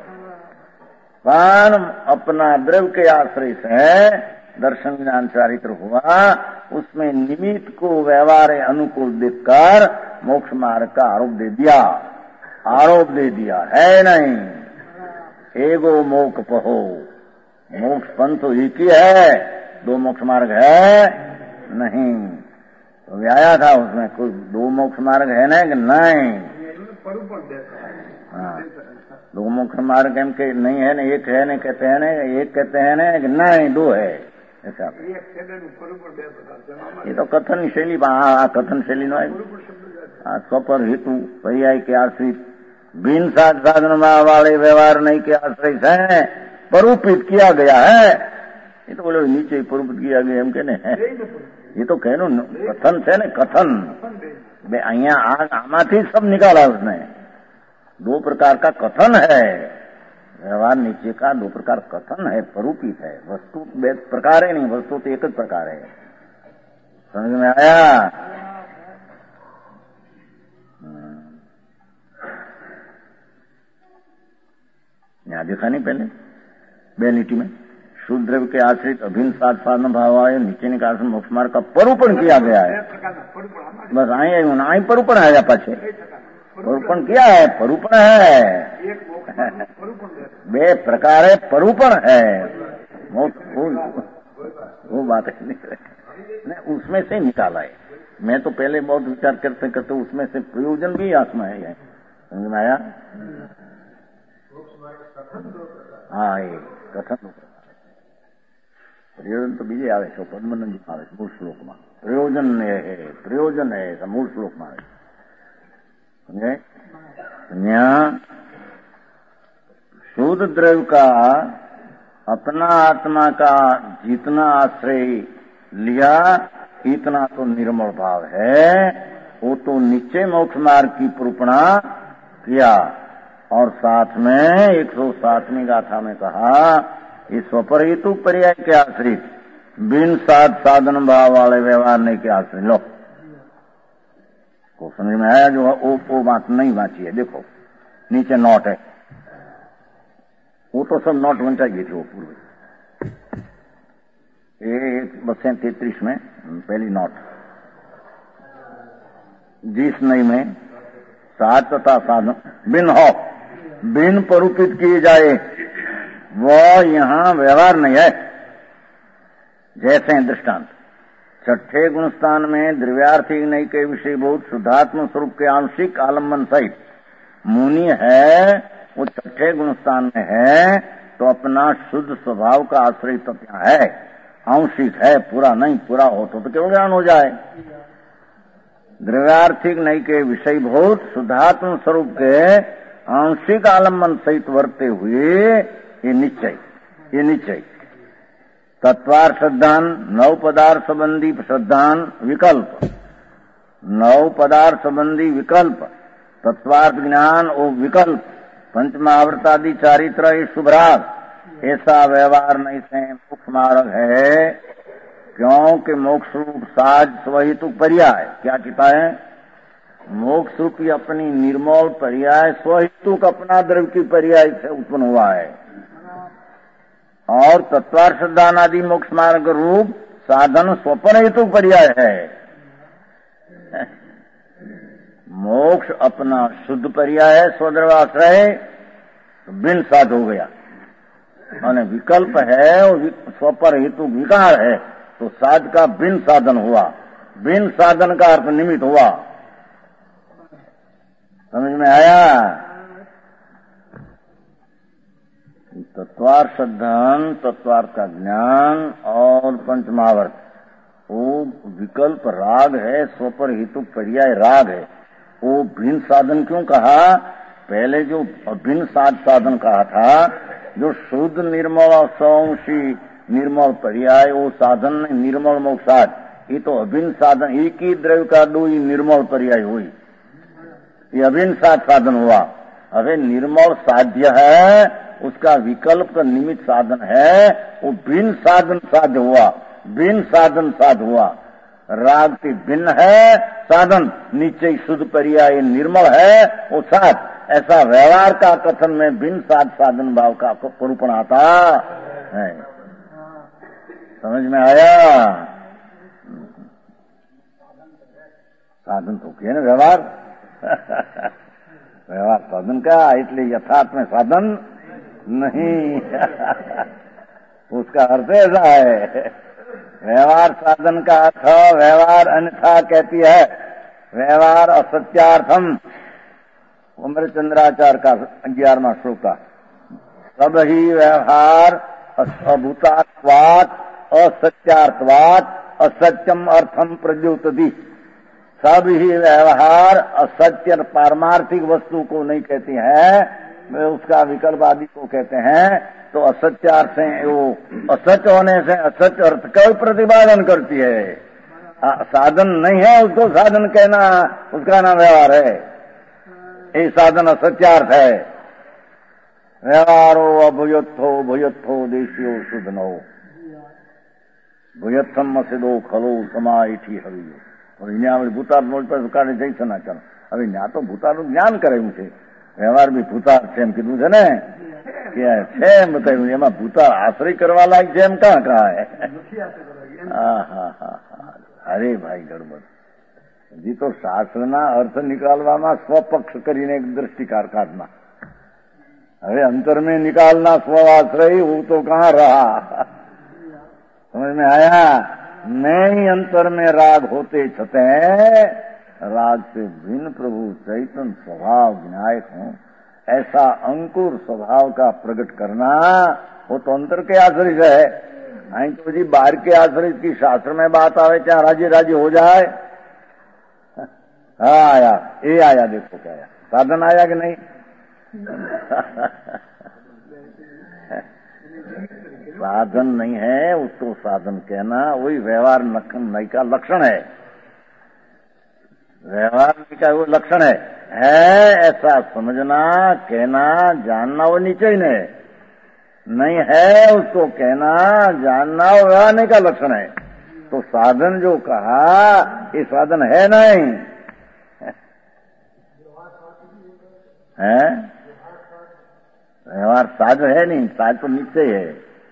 पान अपना द्रव्य के आश्रय से दर्शन ज्ञान चारित्र हुआ. उसमें निमित्त को व्यवहार अनुकूल देखकर मोक्ष मार्ग का आरोप दे दिया. आरोप दे दिया है नहीं. एगो मोक्ष पहो. मोक्ष पंथ तो एक ही है, दो मोक्ष मार्ग है नहीं. तो व्याया था उसमें कोई दो मोक्ष मार्ग है ना कि नहीं. हाँ दो मुख मार्ग एम के नहीं है ना, एक है ना कहते हैं ना, एक कहते हैं ना कि नहीं दो है ऐसा। ये तो कथन शैली, आ कथन शैली नो है। स्वपर हेतु पर्याय के आश्रित बिन साध साधन वाले व्यवहार नहीं के आश्रित है, परूपित किया गया है। ये तो बोले नीचे परूपित किया गया एम के ने, ये तो कहनो कथन છે ને कथन। અહીંયા આમાંથી सब निकाला उसने। दो प्रकार का कथन है, व्यवहार नीचे का दो प्रकार कथन है, परूपित है। वस्तु बे प्रकार है नहीं, वस्तु तो एक ही प्रकार है। समझ में आया? यहाँ देखा नहीं पहले बे लीटी में शुद्ध द्रव्य के आश्रित अभिन्न साथ साधन भाव आए, नीचे निकाल मोक्ष मार्ग का परूपण किया गया है। बस आई आई ना आई परूपण आया पाछे परूपण किया है, परूपण है बे प्रकार है, परूपण है। वो, वो बात है उसमें से निकाला है। मैं तो पहले बहुत विचार करते करते उसमें से प्रयोजन भी आत्मा है। समझ में आया? हाँ ये कथन प्रयोजन तो बीजे आवे छो पद्मनंद जी आवे मूल श्लोक में प्रयोजन है, प्रयोजन है मूल श्लोक में आवे। समझे? यहाँ शुद्ध द्रव्य का अपना आत्मा का जितना आश्रय लिया इतना तो निर्मल भाव है, वो तो नीचे मोक्ष मार्ग की परूपणा किया। और साथ में एक सौ सातवीं गाथा में कहा इस स्वपर हेतु पर्याय के आश्रित बिन साध साधन भाव वाले व्यवहार नहीं के आश्रित। लो को समझ में आया? जो वो, वो बात नहीं बाँची है। देखो नीचे नोट है, वो तो सब नोट बचा गई थी वो पूर्व एक बस तैतीस में पहली नोट जिस नई में साध तथा साधन बिन हो बिन परूपित किए जाए वो यहाँ व्यवहार नहीं है। जैसे दृष्टांत छठे गुणस्थान में द्रव्यार्थी नहीं के विषय बहुत शुद्धात्म स्वरूप के आंशिक आलम्बन सहित मुनि है, वो छठे गुणस्थान में है तो अपना शुद्ध स्वभाव का आश्रय तो क्या है, आंशिक है, पूरा नहीं। पूरा हो तो, तो केवल ज्ञान हो जाए। द्रव्यार्थिक नहीं के विषय बहुत शुद्धात्म स्वरूप के आंशिक आलम्बन सहित वर्ते हुए ये निश्चय, ये निश्चय तत्वार श्रद्धान नव पदार्थ संबंधी श्रद्धान विकल्प, नव पदार्थ संबंधी विकल्प, तत्वार्थ ज्ञान और विकल्प, पंचमावृतादि चारित्र ये शुभराग, ऐसा व्यवहार नहीं से मोक्ष मार्ग है। क्योंकि मोक्ष रूप साज स्वहितु पर्याय क्या कहता है? मोक्ष रूपी अपनी निर्मल पर्याय स्वहितुक अपना द्रव्य की पर्याय से उत्पन्न हुआ है। और तत्वार्थ श्रद्धान आदि मोक्ष मार्ग रूप साधन स्वपन हेतु पर्याय है। मोक्ष अपना शुद्ध पर्याय है, स्वद्रवाश्रय बिन साध हो गया। माने विकल्प है और स्वपर हेतु विकार है तो साध का बिन साधन हुआ। बिन साधन का अर्थ निमित्त हुआ। समझ में आया? तत्वार्थ श्रद्धान, तत्वार्थ का ज्ञान और पंचमावर्त वो विकल्प राग है, स्वपर हेतु पर्याय राग है। वो भिन्न साधन क्यों कहा? पहले जो अभिन्न साध साधन कहा था, जो शुद्ध निर्मल सौंशी निर्मल पर्याय वो साधन निर्मल मोक्षाद, ये तो अभिन्न साधन एक ही द्रव्य का दो ही निर्मल पर्याय हुई, ये अभिन्न साध साधन हुआ। अबे निर्मल साध्य है, उसका विकल्प का निमित्त साधन है, वो भिन्न साधन साध्य हुआ, भिन्न साधन साध हुआ। राग की भिन्न है साधन, नीचे शुद्ध पर्याय निर्मल है वो साध। ऐसा व्यवहार का कथन में भिन्न साध साधन भाव का परूपण आता है। समझ में आया? साधन तो क्या ना व्यवहार व्यवहार साधन का, इसलिए यथार्थ में साधन नहीं उसका अर्थ ऐसा है। व्यवहार साधन का अर्थ व्यवहार अन्यथा कहती है, व्यवहार असत्यार्थम अमरचंद्राचार्य का ग्यारहवां श्लोक का, सब ही व्यवहार अभूतार्थवाद असत्यार्थवाद असत्यम अर्थम प्रद्योतति। सब ही व्यवहार असत्य पारमार्थिक वस्तु को नहीं कहती है, वे उसका विकल्पवादी को कहते हैं। तो असत्यार्थ से वो असत्य होने से असत्य अर्थ का प्रतिपादन करती है। आ, साधन नहीं है उसको साधन कहना, उसका नाम व्यवहार है। ये साधन असत्यार्थ है। व्यवहारो अभुयत्थो भुयत्थो देशियो शुद्धनो भुयत्थम मसिदो खलो समाइठी हवियो। और અહીંયા ભૂતાર મોજ પર કાઢે જઈ સનાચર હવે ત્યાં તો ભૂતારનું જ્ઞાન કરાયું છે, વ્યવહાર બી ભૂતાર છે એમ કીધું છે ને કે છે એમ બતાવ્યું, એમાં ભૂતાર આશ્રય કરવા લાયક છે એમ કાં કાં હે? હા હા હા હા અરે ભાઈ ગડબડ હજી તો શાસ્ત્રના અર્થ નિકાલવામાં સ્વપક્ષ કરીને એક દ્રષ્ટિકાર કાઢના, હવે અંતર में निकालना स्व आश्रय वो तो कहाँ रहा? समझ में आया? नहीं अंतर में राग होते छते राग से भिन्न प्रभु चैतन्य स्वभाव विनायक हूँ, ऐसा अंकुर स्वभाव का प्रकट करना वो तो अंतर के आश्रय है। आई तो जी बाहर के आश्रय की शास्त्र में बात आवे क्या राजी राजी हो जाए? हाँ आया, ये आया, देखो क्या आया, साधन आया कि नहीं? साधन नहीं है उसको साधन कहना, वही व्यवहार नहीं का लक्षण है। व्यवहार नहीं का वो लक्षण है, है ऐसा समझना, कहना, जानना वो निश्चय नहीं, नहीं है उसको कहना जानना वो व्यवहार नहीं का लक्षण है। तो साधन जो कहा ये साधन है नहीं है, व्यवहार साध है नहीं, साध तो निश्चय है।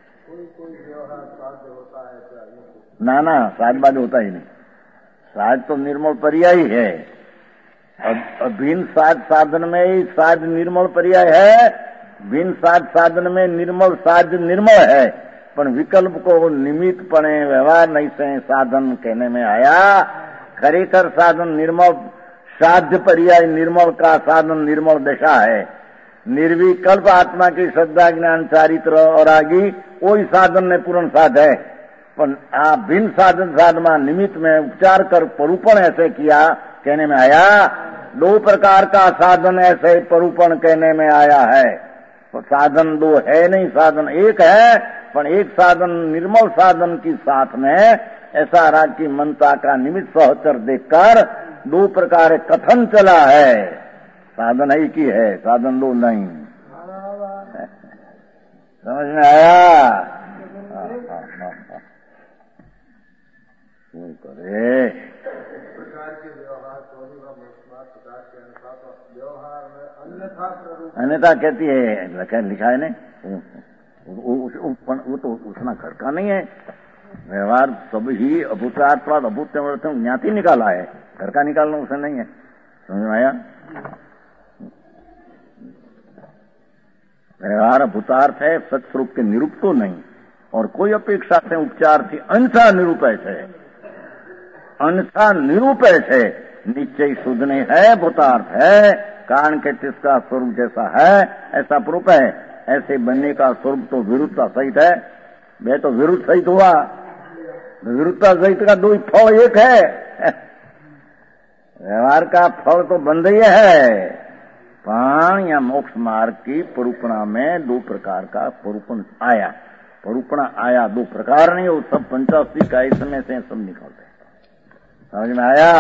ना ना साध बाद होता ही नहीं, साध तो निर्मल पर्याय है। और बिन साध साधन में ही साध निर्मल पर्याय है, बिन साध साधन में निर्मल साध निर्मल है। पर विकल्प को निमित्त पड़े व्यवहार नहीं से साधन कहने में आया। खरेखर साधन निर्मल साध्य पर्याय निर्मल का साधन निर्मल दशा है। निर्विकल्प आत्मा की श्रद्धा ज्ञान चारित्र और आगी वही साधन ने पूर्ण साध है। पर आ भिन्न साधन साधना निमित्त में उपचार कर परूपण ऐसे किया कहने में आया। दो प्रकार का साधन ऐसे परूपण कहने में आया है। तो साधन दो है नहीं, साधन एक है। पर एक साधन निर्मल साधन की साथ में ऐसा राग की मनता का निमित्त सहचर देखकर दो प्रकार कथन चला है। साधन एक ही है, साधन दो नहीं। समझ में आया? करे अन्यथा कहती है, लिखा है ने वो तो उसना घर का नहीं है। व्यवहार सब ही अभूतार्थवाद अभूत ज्ञाति निकाला है, घर का निकालना उसे नहीं है। समझ में आया? व्यवहार अभूतार्थ है, सत्स्वरूप के निरूप तो नहीं। और कोई अपेक्षा से उपचार थी अन्यथा निरूपय है, अन्यथा निरूपय है। निश्चय शुद्ध नहीं है, भूतार्थ है। कारण के जिसका स्वरूप जैसा है ऐसा प्रूप है। ऐसे बनने का स्वरूप तो विरुद्धता सहित है। वे तो विरुद्ध सहित हुआ, विरुद्धता सहित का दो फल एक है। व्यवहार का फल तो बंद ही है। प्राण या मोक्ष मार्ग की परूपणा में दो प्रकार का परूपण आया। परूपणा आया दो प्रकार नहीं, वो सब पंचाशी का इसमें से सब निकलते। समझ में आया?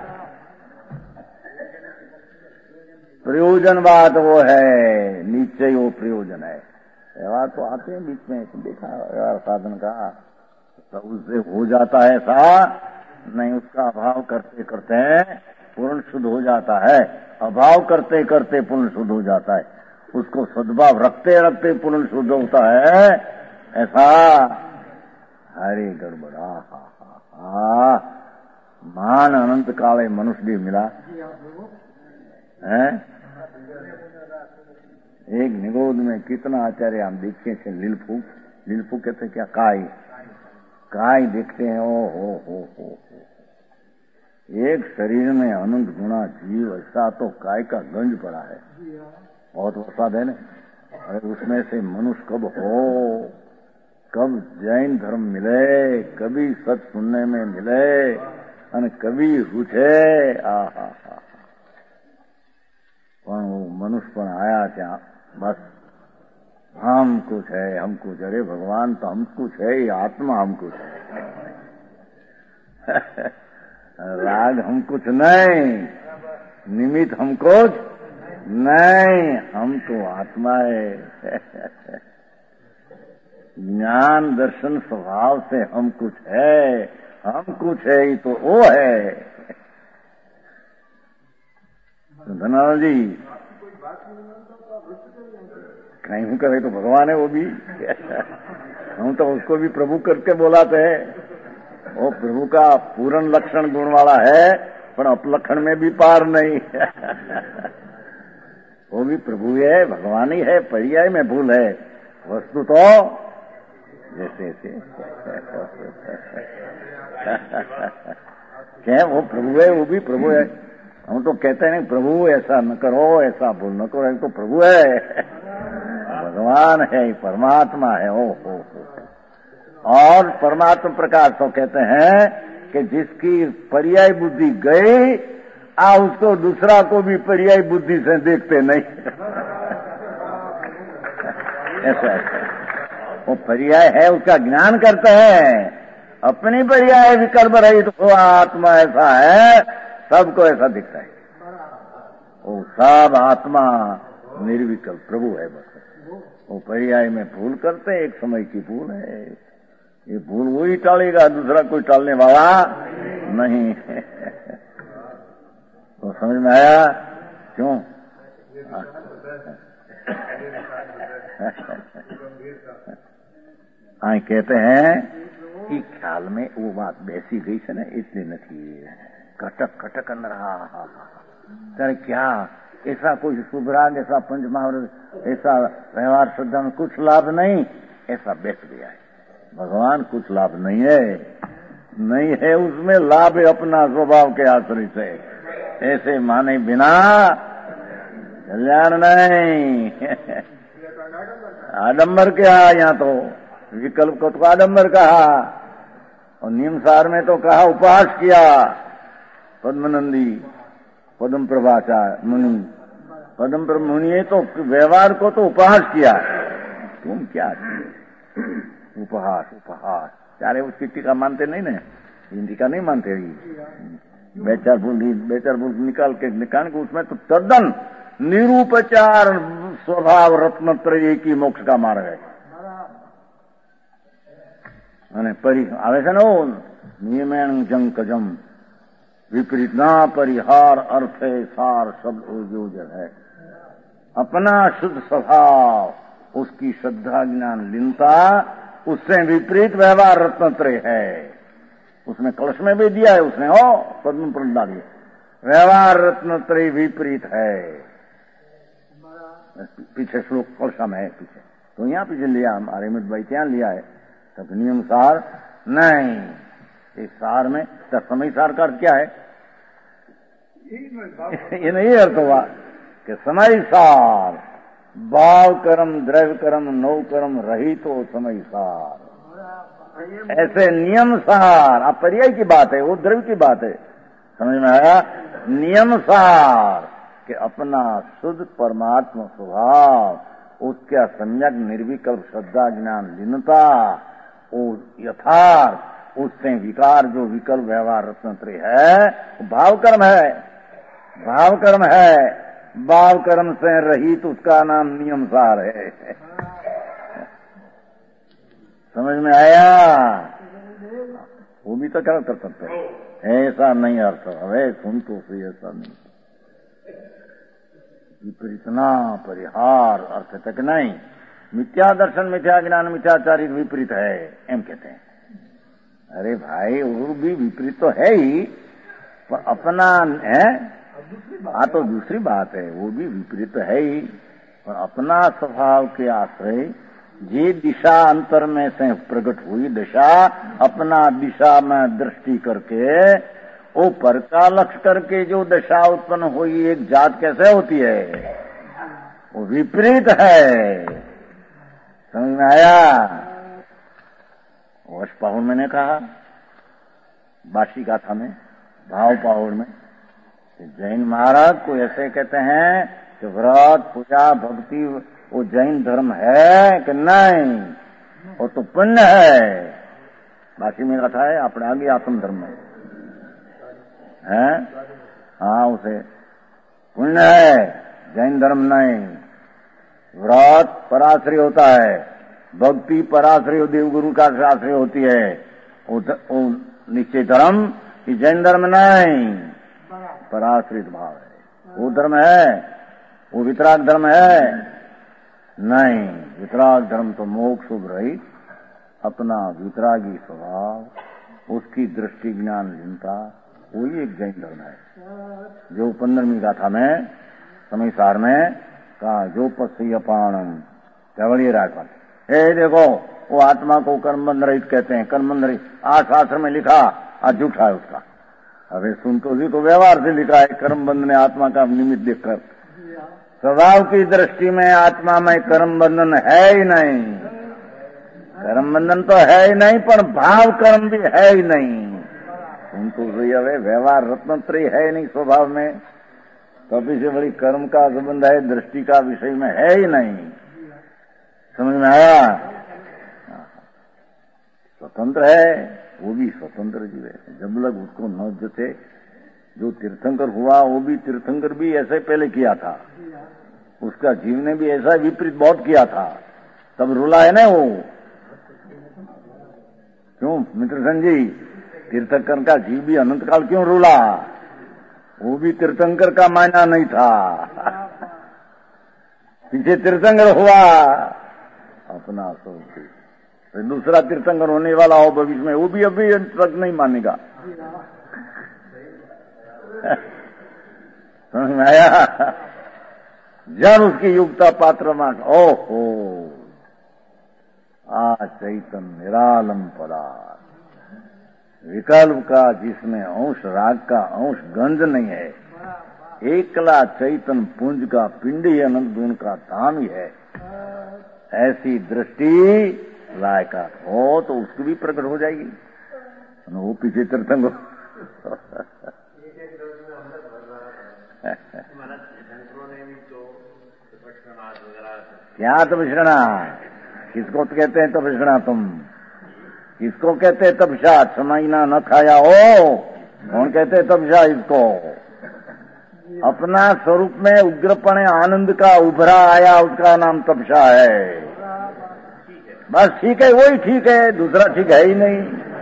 प्रयोजन बात वो है, नीचे वो प्रयोजन है। व्यवहार तो आते हैं बीच में, देखा व्यवहार साधन का तो उससे हो जाता है ऐसा नहीं, उसका अभाव करते करते पूर्ण शुद्ध हो जाता है। अभाव करते करते पूर्ण शुद्ध हो जाता है। उसको सद्भाव रखते रखते पूर्ण शुद्ध होता है ऐसा। हरे गड़बड़ा हा हा हा महान अनंत काले मनुष्य भी मिला है। एक निगोद में कितना आचार्य हम देखते थे, लीलफू लीलफू कहते क्या, काय काय देखते हैं। ओ हो हो हो एक शरीर में अनंत गुणा जीव, ऐसा तो काय का गंज पड़ा है। बहुत वसाद है ना। अरे उसमें से मनुष्य कब हो, कब जैन धर्म मिले, कभी सच सुनने में मिले और कभी रुचे। आ हा हा पण वो मनुष्य पण आया क्या बस हम कुछ है, हम कुछ। अरे भगवान तो हम कुछ है, ये आत्मा हम कुछ है। राग हम कुछ नहीं, निमित्त हम कुछ नहीं, हम तो आत्मा है। ज्ञान दर्शन स्वभाव से हम कुछ है, हम कुछ है, ये तो वो है। धनाल जी कहीं करे तो भगवान है वो भी। हम तो उसको भी प्रभु करके बोलाते हैं। वो प्रभु का पूर्ण लक्षण गुण वाला है, पर अपलक्षण में भी पार नहीं। वो भी प्रभु है, भगवान ही है, पर्याय में भूल है। वस्तु तो जैसे ऐसे क्या वो प्रभु है, वो भी प्रभु है। हम तो कहते हैं प्रभु ऐसा न करो, ऐसा भूल न करो, तो प्रभु है, भगवान है, परमात्मा है। ओ हो और परमात्मा प्रकाश तो कहते हैं कि जिसकी पर्याय बुद्धि गई, आ उसको दूसरा को भी पर्याय बुद्धि से देखते नहीं। ऐसा ऐसा वो पर्याय है, उसका ज्ञान करते हैं। अपनी पर्याय विकल्प रहित तो आत्मा ऐसा है, सबको ऐसा दिखता है। वो सब आत्मा निर्विकल्प प्रभु है। बस वो पर्याय में भूल करते, एक समय की भूल है। ये भूल वही टालेगा, दूसरा कोई टालने वाला नहीं। तो समझ में आया क्यों? हाँ कहते हैं कि ख्याल में वो बात बैसी गई से ना, इसलिए नहीं कटक खटक कर रहा। करे क्या ऐसा कोई शुभराग, ऐसा पंच महावृत, ऐसा व्यवहार श्रद्धा में कुछ लाभ नहीं, ऐसा बैठ गया है। भगवान कुछ लाभ नहीं है, नहीं है उसमें लाभ है अपना स्वभाव के आश्रय से। ऐसे माने बिना कल्याण नहीं। आडंबर क्या यहाँ तो विकल्प को तो आडंबर कहा, और नियमसार में तो कहा उपहास किया। पद्मनंदी पद्म प्रभाषा मुनि, पद्म प्रभा मुनि तो व्यवहार को तो उपहास किया। तुम क्या उपहास उपहास चारे उसकी टीका मानते नहीं ना, हिंदी का नहीं मानते। बेचार भूल बेचार भूल निकाल के निकाल के उसमें तो तद्दन निरूपचार स्वभाव रत्नत्रय की मोक्ष का मार्ग है। અને પરી આવે છે ને નિયમેણ જંગ કજમ विपरीत ना परिहार अर्थ सार शब्द जो है। अपना शुद्ध स्वभाव उसकी श्रद्धा ज्ञान लीनता, उससे विपरीत व्यवहार रत्नत्रय है। उसने कलश में भी दिया है, उसने हो पद्म पर डाली व्यवहार रत्नत्रय विपरीत है। पीछे श्लोक कलशा में है पीछे, तो यहाँ पीछे लिया हमारे मित भाई ત્યાં लिया है। तब नियम सार नहीं, इस सार में समय सार का अर्थ क्या है? ये नहीं अर्थ हुआ कि समय सार भाव कर्म द्रव्य कर्म नौ कर्म रही तो समय सार। ऐसे नियम सार आप पर्याय की बात है, वो द्रव्य की बात है। समझ में आया? नियम सार कि अपना शुद्ध परमात्मा स्वभाव, उसका सम्यक निर्विकल्प श्रद्धा ज्ञान लीनता, यथार्थ उससे विकार जो विकल्प व्यवहार रत्नत्रय है, भाव कर्म है। भाव कर्म है, भाव कर्म से रहित उसका नाम नियम सार है। समझ में आया? वो भी तो क्या कर सकते हैं, ऐसा नहीं अर्थ है। सुन तो सही, ऐसा नहीं विपरीतना परिहार अर्थ तक नहीं। मिथ्या दर्शन मिथ्या ज्ञान मिथ्याचारित विपरीत है एम कहते हैं। अरे भाई वो भी विपरीत तो है ही, पर अपना है हाँ तो दूसरी बात है, वो भी विपरीत तो है ही, पर अपना स्वभाव के आश्रय जे दिशा अंतर में से प्रकट हुई दिशा, अपना दिशा में दृष्टि करके वो पर का लक्ष्य करके जो दशा उत्पन्न हुई एक जात कैसे होती है, वो विपरीत है। समझ में आया? वर्ष पाहुण मैंने कहा बाशी गाथा में, भाव पाहुण में, जैन महाराज को ऐसे कहते हैं कि व्रत पूजा भक्ति वो जैन धर्म है कि नहीं, वो तो पुण्य है। बाकी में कथा है अपने आगे आत्म धर्म है, है? हाँ, उसे पुण्य है, जैन धर्म नहीं। व्रत पराश्रय होता है, भक्ति पराश्रय देवगुरु का आश्रय होती है, वो, वो निश्चय धर्म कि जैन धर्म नहीं, पराश्रित भाव है, वो धर्म है, वो वितराग धर्म है नहीं। वितराग धर्म तो मोक्ष रहित अपना वितरागी स्वभाव, उसकी दृष्टि ज्ञान लीनता, वही एक जैन धर्म है। जो पंद्रहवीं गाथा में समय सार में कहा जो पश्यपाणम केवलिए राजपाल, हे देखो वो आत्मा को कर्मबंध रहित कहते हैं, कर्मबंध रहित आज शास्त्र में लिखा, आज झूठा है उसका। अरे सुन तो जी, तो व्यवहार से लिखा है कर्मबंध ने आत्मा का निमित्त देखकर। स्वभाव की दृष्टि में आत्मा में कर्म बंधन है ही नहीं, कर्म बंधन तो है ही नहीं, पर भाव कर्म भी है ही नहीं। तुम तो अवे व्यवहार रत्नत्रय है ही नहीं स्वभाव में, कभी से बड़ी कर्म का संबंध है, दृष्टि का विषय में है ही नहीं। समझ में आया? स्वतंत्र है, वो भी स्वतंत्र जीव है, जब लग उसको न जचे। जो तीर्थंकर हुआ वो भी तीर्थंकर भी ऐसे पहले किया था, उसका जीव ने भी ऐसा विपरीत बहुत किया था, तब रुला है ना वो। क्यों मित्रसन जी, तीर्थंकर का जीव भी अनंत काल क्यों रुला? वो भी तीर्थंकर का मायना नहीं था, पीछे तीर्थंकर हुआ अपना सोच, फिर दूसरा तीर्थंकर होने वाला हो भविष्य में, वो भी अभी तक नहीं मानेगा। समझ में आया? जब उसकी युक्ता पात्र मांग, ओहो आ चैतन्य निरालम पदार्थ, विकल्प का जिसमें अंश राग का अंश गंध नहीं है, एकला चैतन पुंज का पिंडी अनंत गुण का धाम ही है, ऐसी दृष्टि लायकात हो तो उसकी भी प्रकट हो जाएगी। वो पीछे तीर्थंकर क्या तपस्या, किसको तो कहते हैं तपस्या? तुम किसको कहते हैं तपस्या? समाइना न खाया हो, कौन कहते हैं तपस्या इसको? अपना स्वरूप में उग्रपणे आनंद का उभरा आया, उसका नाम तपस्या है। बस ठीक है, वही ठीक है, दूसरा ठीक है ही नहीं।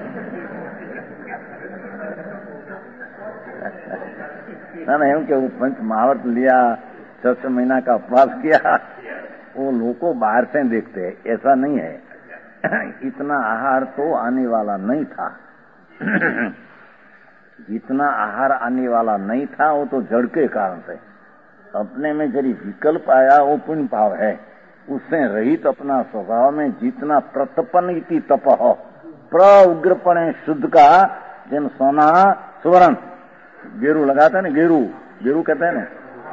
ना नहीं कि वो पंच महाव्रत लिया, छह छह महीना का उपवास किया, वो लोगों को बाहर से देखते हैं, ऐसा नहीं है। इतना आहार तो आने वाला नहीं था। जितना आहार आने वाला नहीं था वो तो जड़ के कारण से, अपने में जरी विकल्प आया वो पुण्य भाव है, उससे रहित अपना स्वभाव में जितना प्रतपन इति तप हो, प्र उग्रपणे शुद्ध का, जिन सोना सुवर्ण गेरू लगाता है ना, गेरू गेरू कहते हैं ना,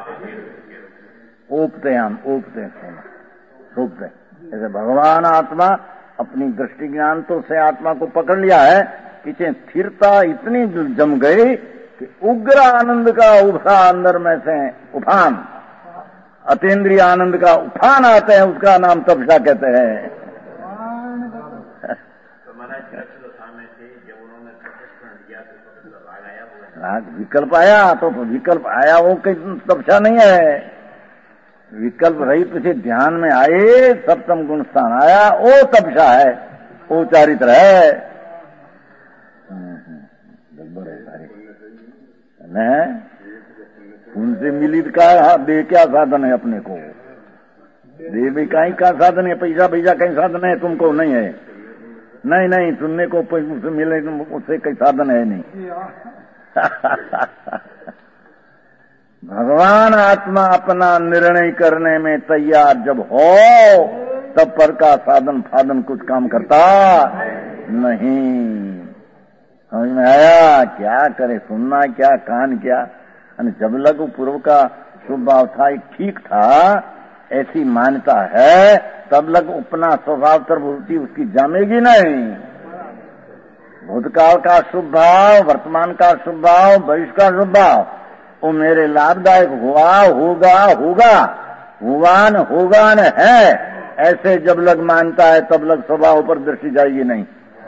ओपते हम ओपते सोना सोपते। ऐसे भगवान आत्मा अपनी दृष्टि ज्ञान तो से आत्मा को पकड़ लिया है, पीछे स्थिरता इतनी जम गई कि उग्र आनंद का उभरा अंदर में से उफान, अतीन्द्रिय आनंद का उफान आते हैं, उसका नाम तपस्या कहते हैं। राग विकल्प आया तो विकल्प आया, वो कहीं तपस्या नहीं है। विकल्प रही पीछे ध्यान में आए, सप्तम गुण स्थान आया, वो तपस्या है, वो चारित्र है। बड़े सारे उनसे मिलित का दे क्या साधन है अपने को? दे भी कहीं का साधन है? पैसा पैसा कहीं साधन है? तुमको नहीं है? नहीं नहीं, सुनने को उससे मिले उससे कहीं साधन है नहीं। भगवान आत्मा अपना निर्णय करने में तैयार जब हो, तब पर का साधन फाधन कुछ काम करता नहीं। समझ में आया? क्या करे, सुनना क्या, कान क्या। जब लग पूर्व का शुभ भाव था, एक ठीक था, ऐसी मान्यता है, तब लग अपना स्वभाव प्रवृत्ति उसकी जामेगी नहीं। भूतकाल का शुभ भाव, वर्तमान का शुभ भाव, भविष्य का शुभ भाव, वो मेरे लाभदायक हुआ, होगा, होगा, हुआ न होगा न है, ऐसे जब लग मानता है तब लग स्वभाव पर दृष्टि जाएगी नहीं।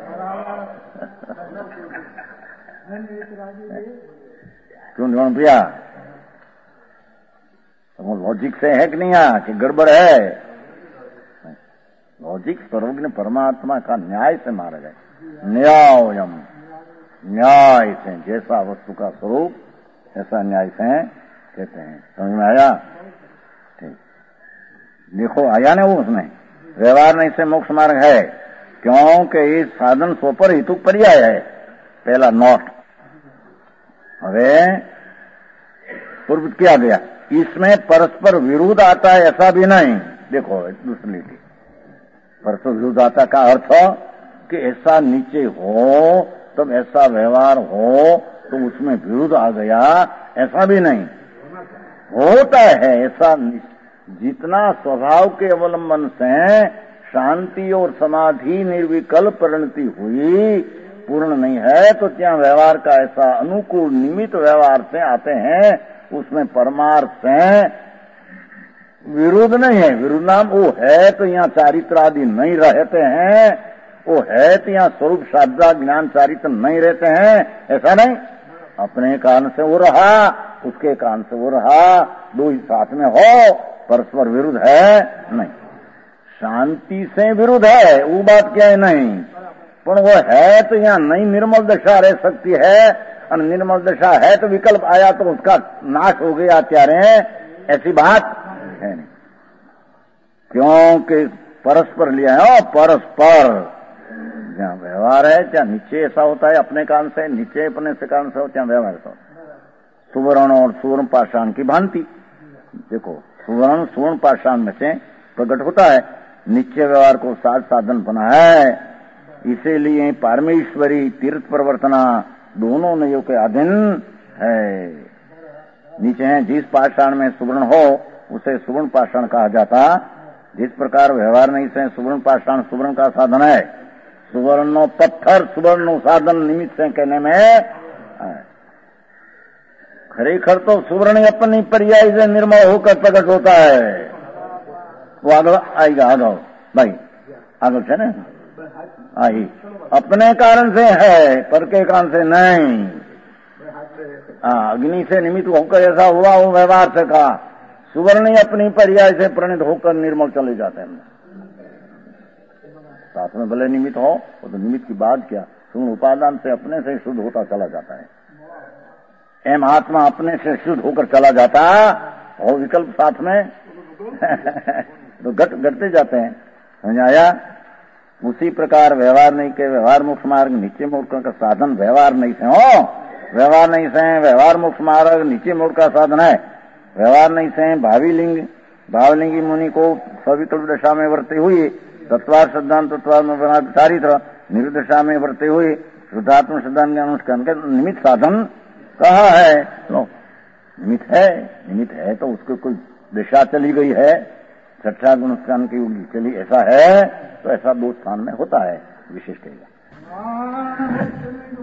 क्यों ढूंढ पिया? तो लॉजिक से है कि नहीं आ कि गड़बड़ है? लॉजिक सर्वज्ञ परमात्मा का न्याय से मारा जाए। न्यायम, न्याय से, जैसा वस्तु का स्वरूप ऐसा न्याय से कहते हैं। समझ में आया? ठीक, देखो आया ना वो उसमें व्यवहार नहीं से मोक्ष मार्ग है, क्योंकि ये साधन स्वपर हेतु पर्याय है। पहला नोट હવે पूर्व किया गया, इसमें परस्पर विरोध आता है ऐसा भी नहीं। देखो दूसरी लीटी, परस्पर विरोध आता का अर्थ कि ऐसा नीचे हो तब ऐसा व्यवहार हो तो उसमें विरोध आ गया, ऐसा भी नहीं होता है। ऐसा जितना स्वभाव के अवलंबन से शांति और समाधि निर्विकल्प परिणति हुई पूर्ण नहीं है, तो क्या व्यवहार का ऐसा अनुकूल निमित्त व्यवहार से आते हैं, उसमें परमार्थ से विरोध नहीं है। विरोध नाम वो है तो यहाँ चारित्र आदि नहीं रहते हैं, वो है तो यहाँ स्वरूप श्रद्धा ज्ञान चारित्र नहीं रहते हैं, ऐसा नहीं। अपने कारण से वो रहा, उसके कारण से वो रहा, दो ही साथ में हो, परस्पर विरुद्ध है नहीं। शांति से विरुद्ध है वो बात क्या है नहीं, पर वो है तो यहाँ नहीं निर्मल दशा रह सकती है, और निर्मल दशा है तो विकल्प आया तो उसका नाश हो गया त्यारे, ऐसी बात है नहीं। क्योंकि परस्पर लिया है, परस्पर जहाँ व्यवहार है, क्या नीचे ऐसा होता है अपने कारण से, नीचे अपने से कारण से हो, क्या व्यवहार ऐसा सुवर्ण और सुवर्ण पाषाण की भांति। देखो सुवर्ण सुवर्ण पाषाण में से प्रकट होता है, नीचे व्यवहार को साध साधन बना है। इसीलिए परमेश्वरी तीर्थ प्रवर्तना दोनों नयों के अधीन है। नीचे है जिस पाषाण में सुवर्ण हो उसे सुवर्ण पाषाण कहा जाता। जिस प्रकार व्यवहार नहीं से सुवर्ण पाषाण सुवर्ण का साधन है, सुवर्ण पत्थर सुवर्ण साधन निमित्त से कहने में खरेखर तो सुवर्ण अपनी पर्याय से निर्मल होकर प्रकट होता है। वो आगे आएगा, आगे भाई आगे से ना आई अपने कारण से है, पर के कारण से नहीं। हाँ, अग्नि से निमित्त होकर ऐसा हुआ वो व्यवहार से कहा, सुवर्ण अपनी पर्याय से प्रणित होकर निर्मल चले जाते हैं। साथ में भले निमित्त हो, वो तो निमित्त की बात क्या, सुवर्ण उपादान से अपने से शुद्ध होता चला जाता है। एम आत्मा अपने से शुद्ध होकर चला जाता और विकल्प साथ में तो घट घटते जाते हैं। समझ आया? उसी प्रकार व्यवहार नहीं के व्यवहार मोक्ष मार्ग नीचे मोक्ष का साधन व्यवहार नहीं से हो, व्यवहार नहीं से व्यवहार मोक्ष मार्ग नीचे मोक्ष का साधन है। व्यवहार नहीं से भावी लिंग भावलिंगी मुनि को सविकल्प दशा में वर्ते हुए तत्वार सिद्धांत तत्वार में बना चारित्र निर्दशा में वर्ते हुए शुद्धात्म सिद्धांत के अनुष्ठान के निमित्त साधन कहा है। लो निमित्त है, निमित्त है तो उसको कोई दिशा चली गई है, छठा गुणस्थान की होगी चली, ऐसा है तो ऐसा दो स्थान में होता है विशेष कहेगा।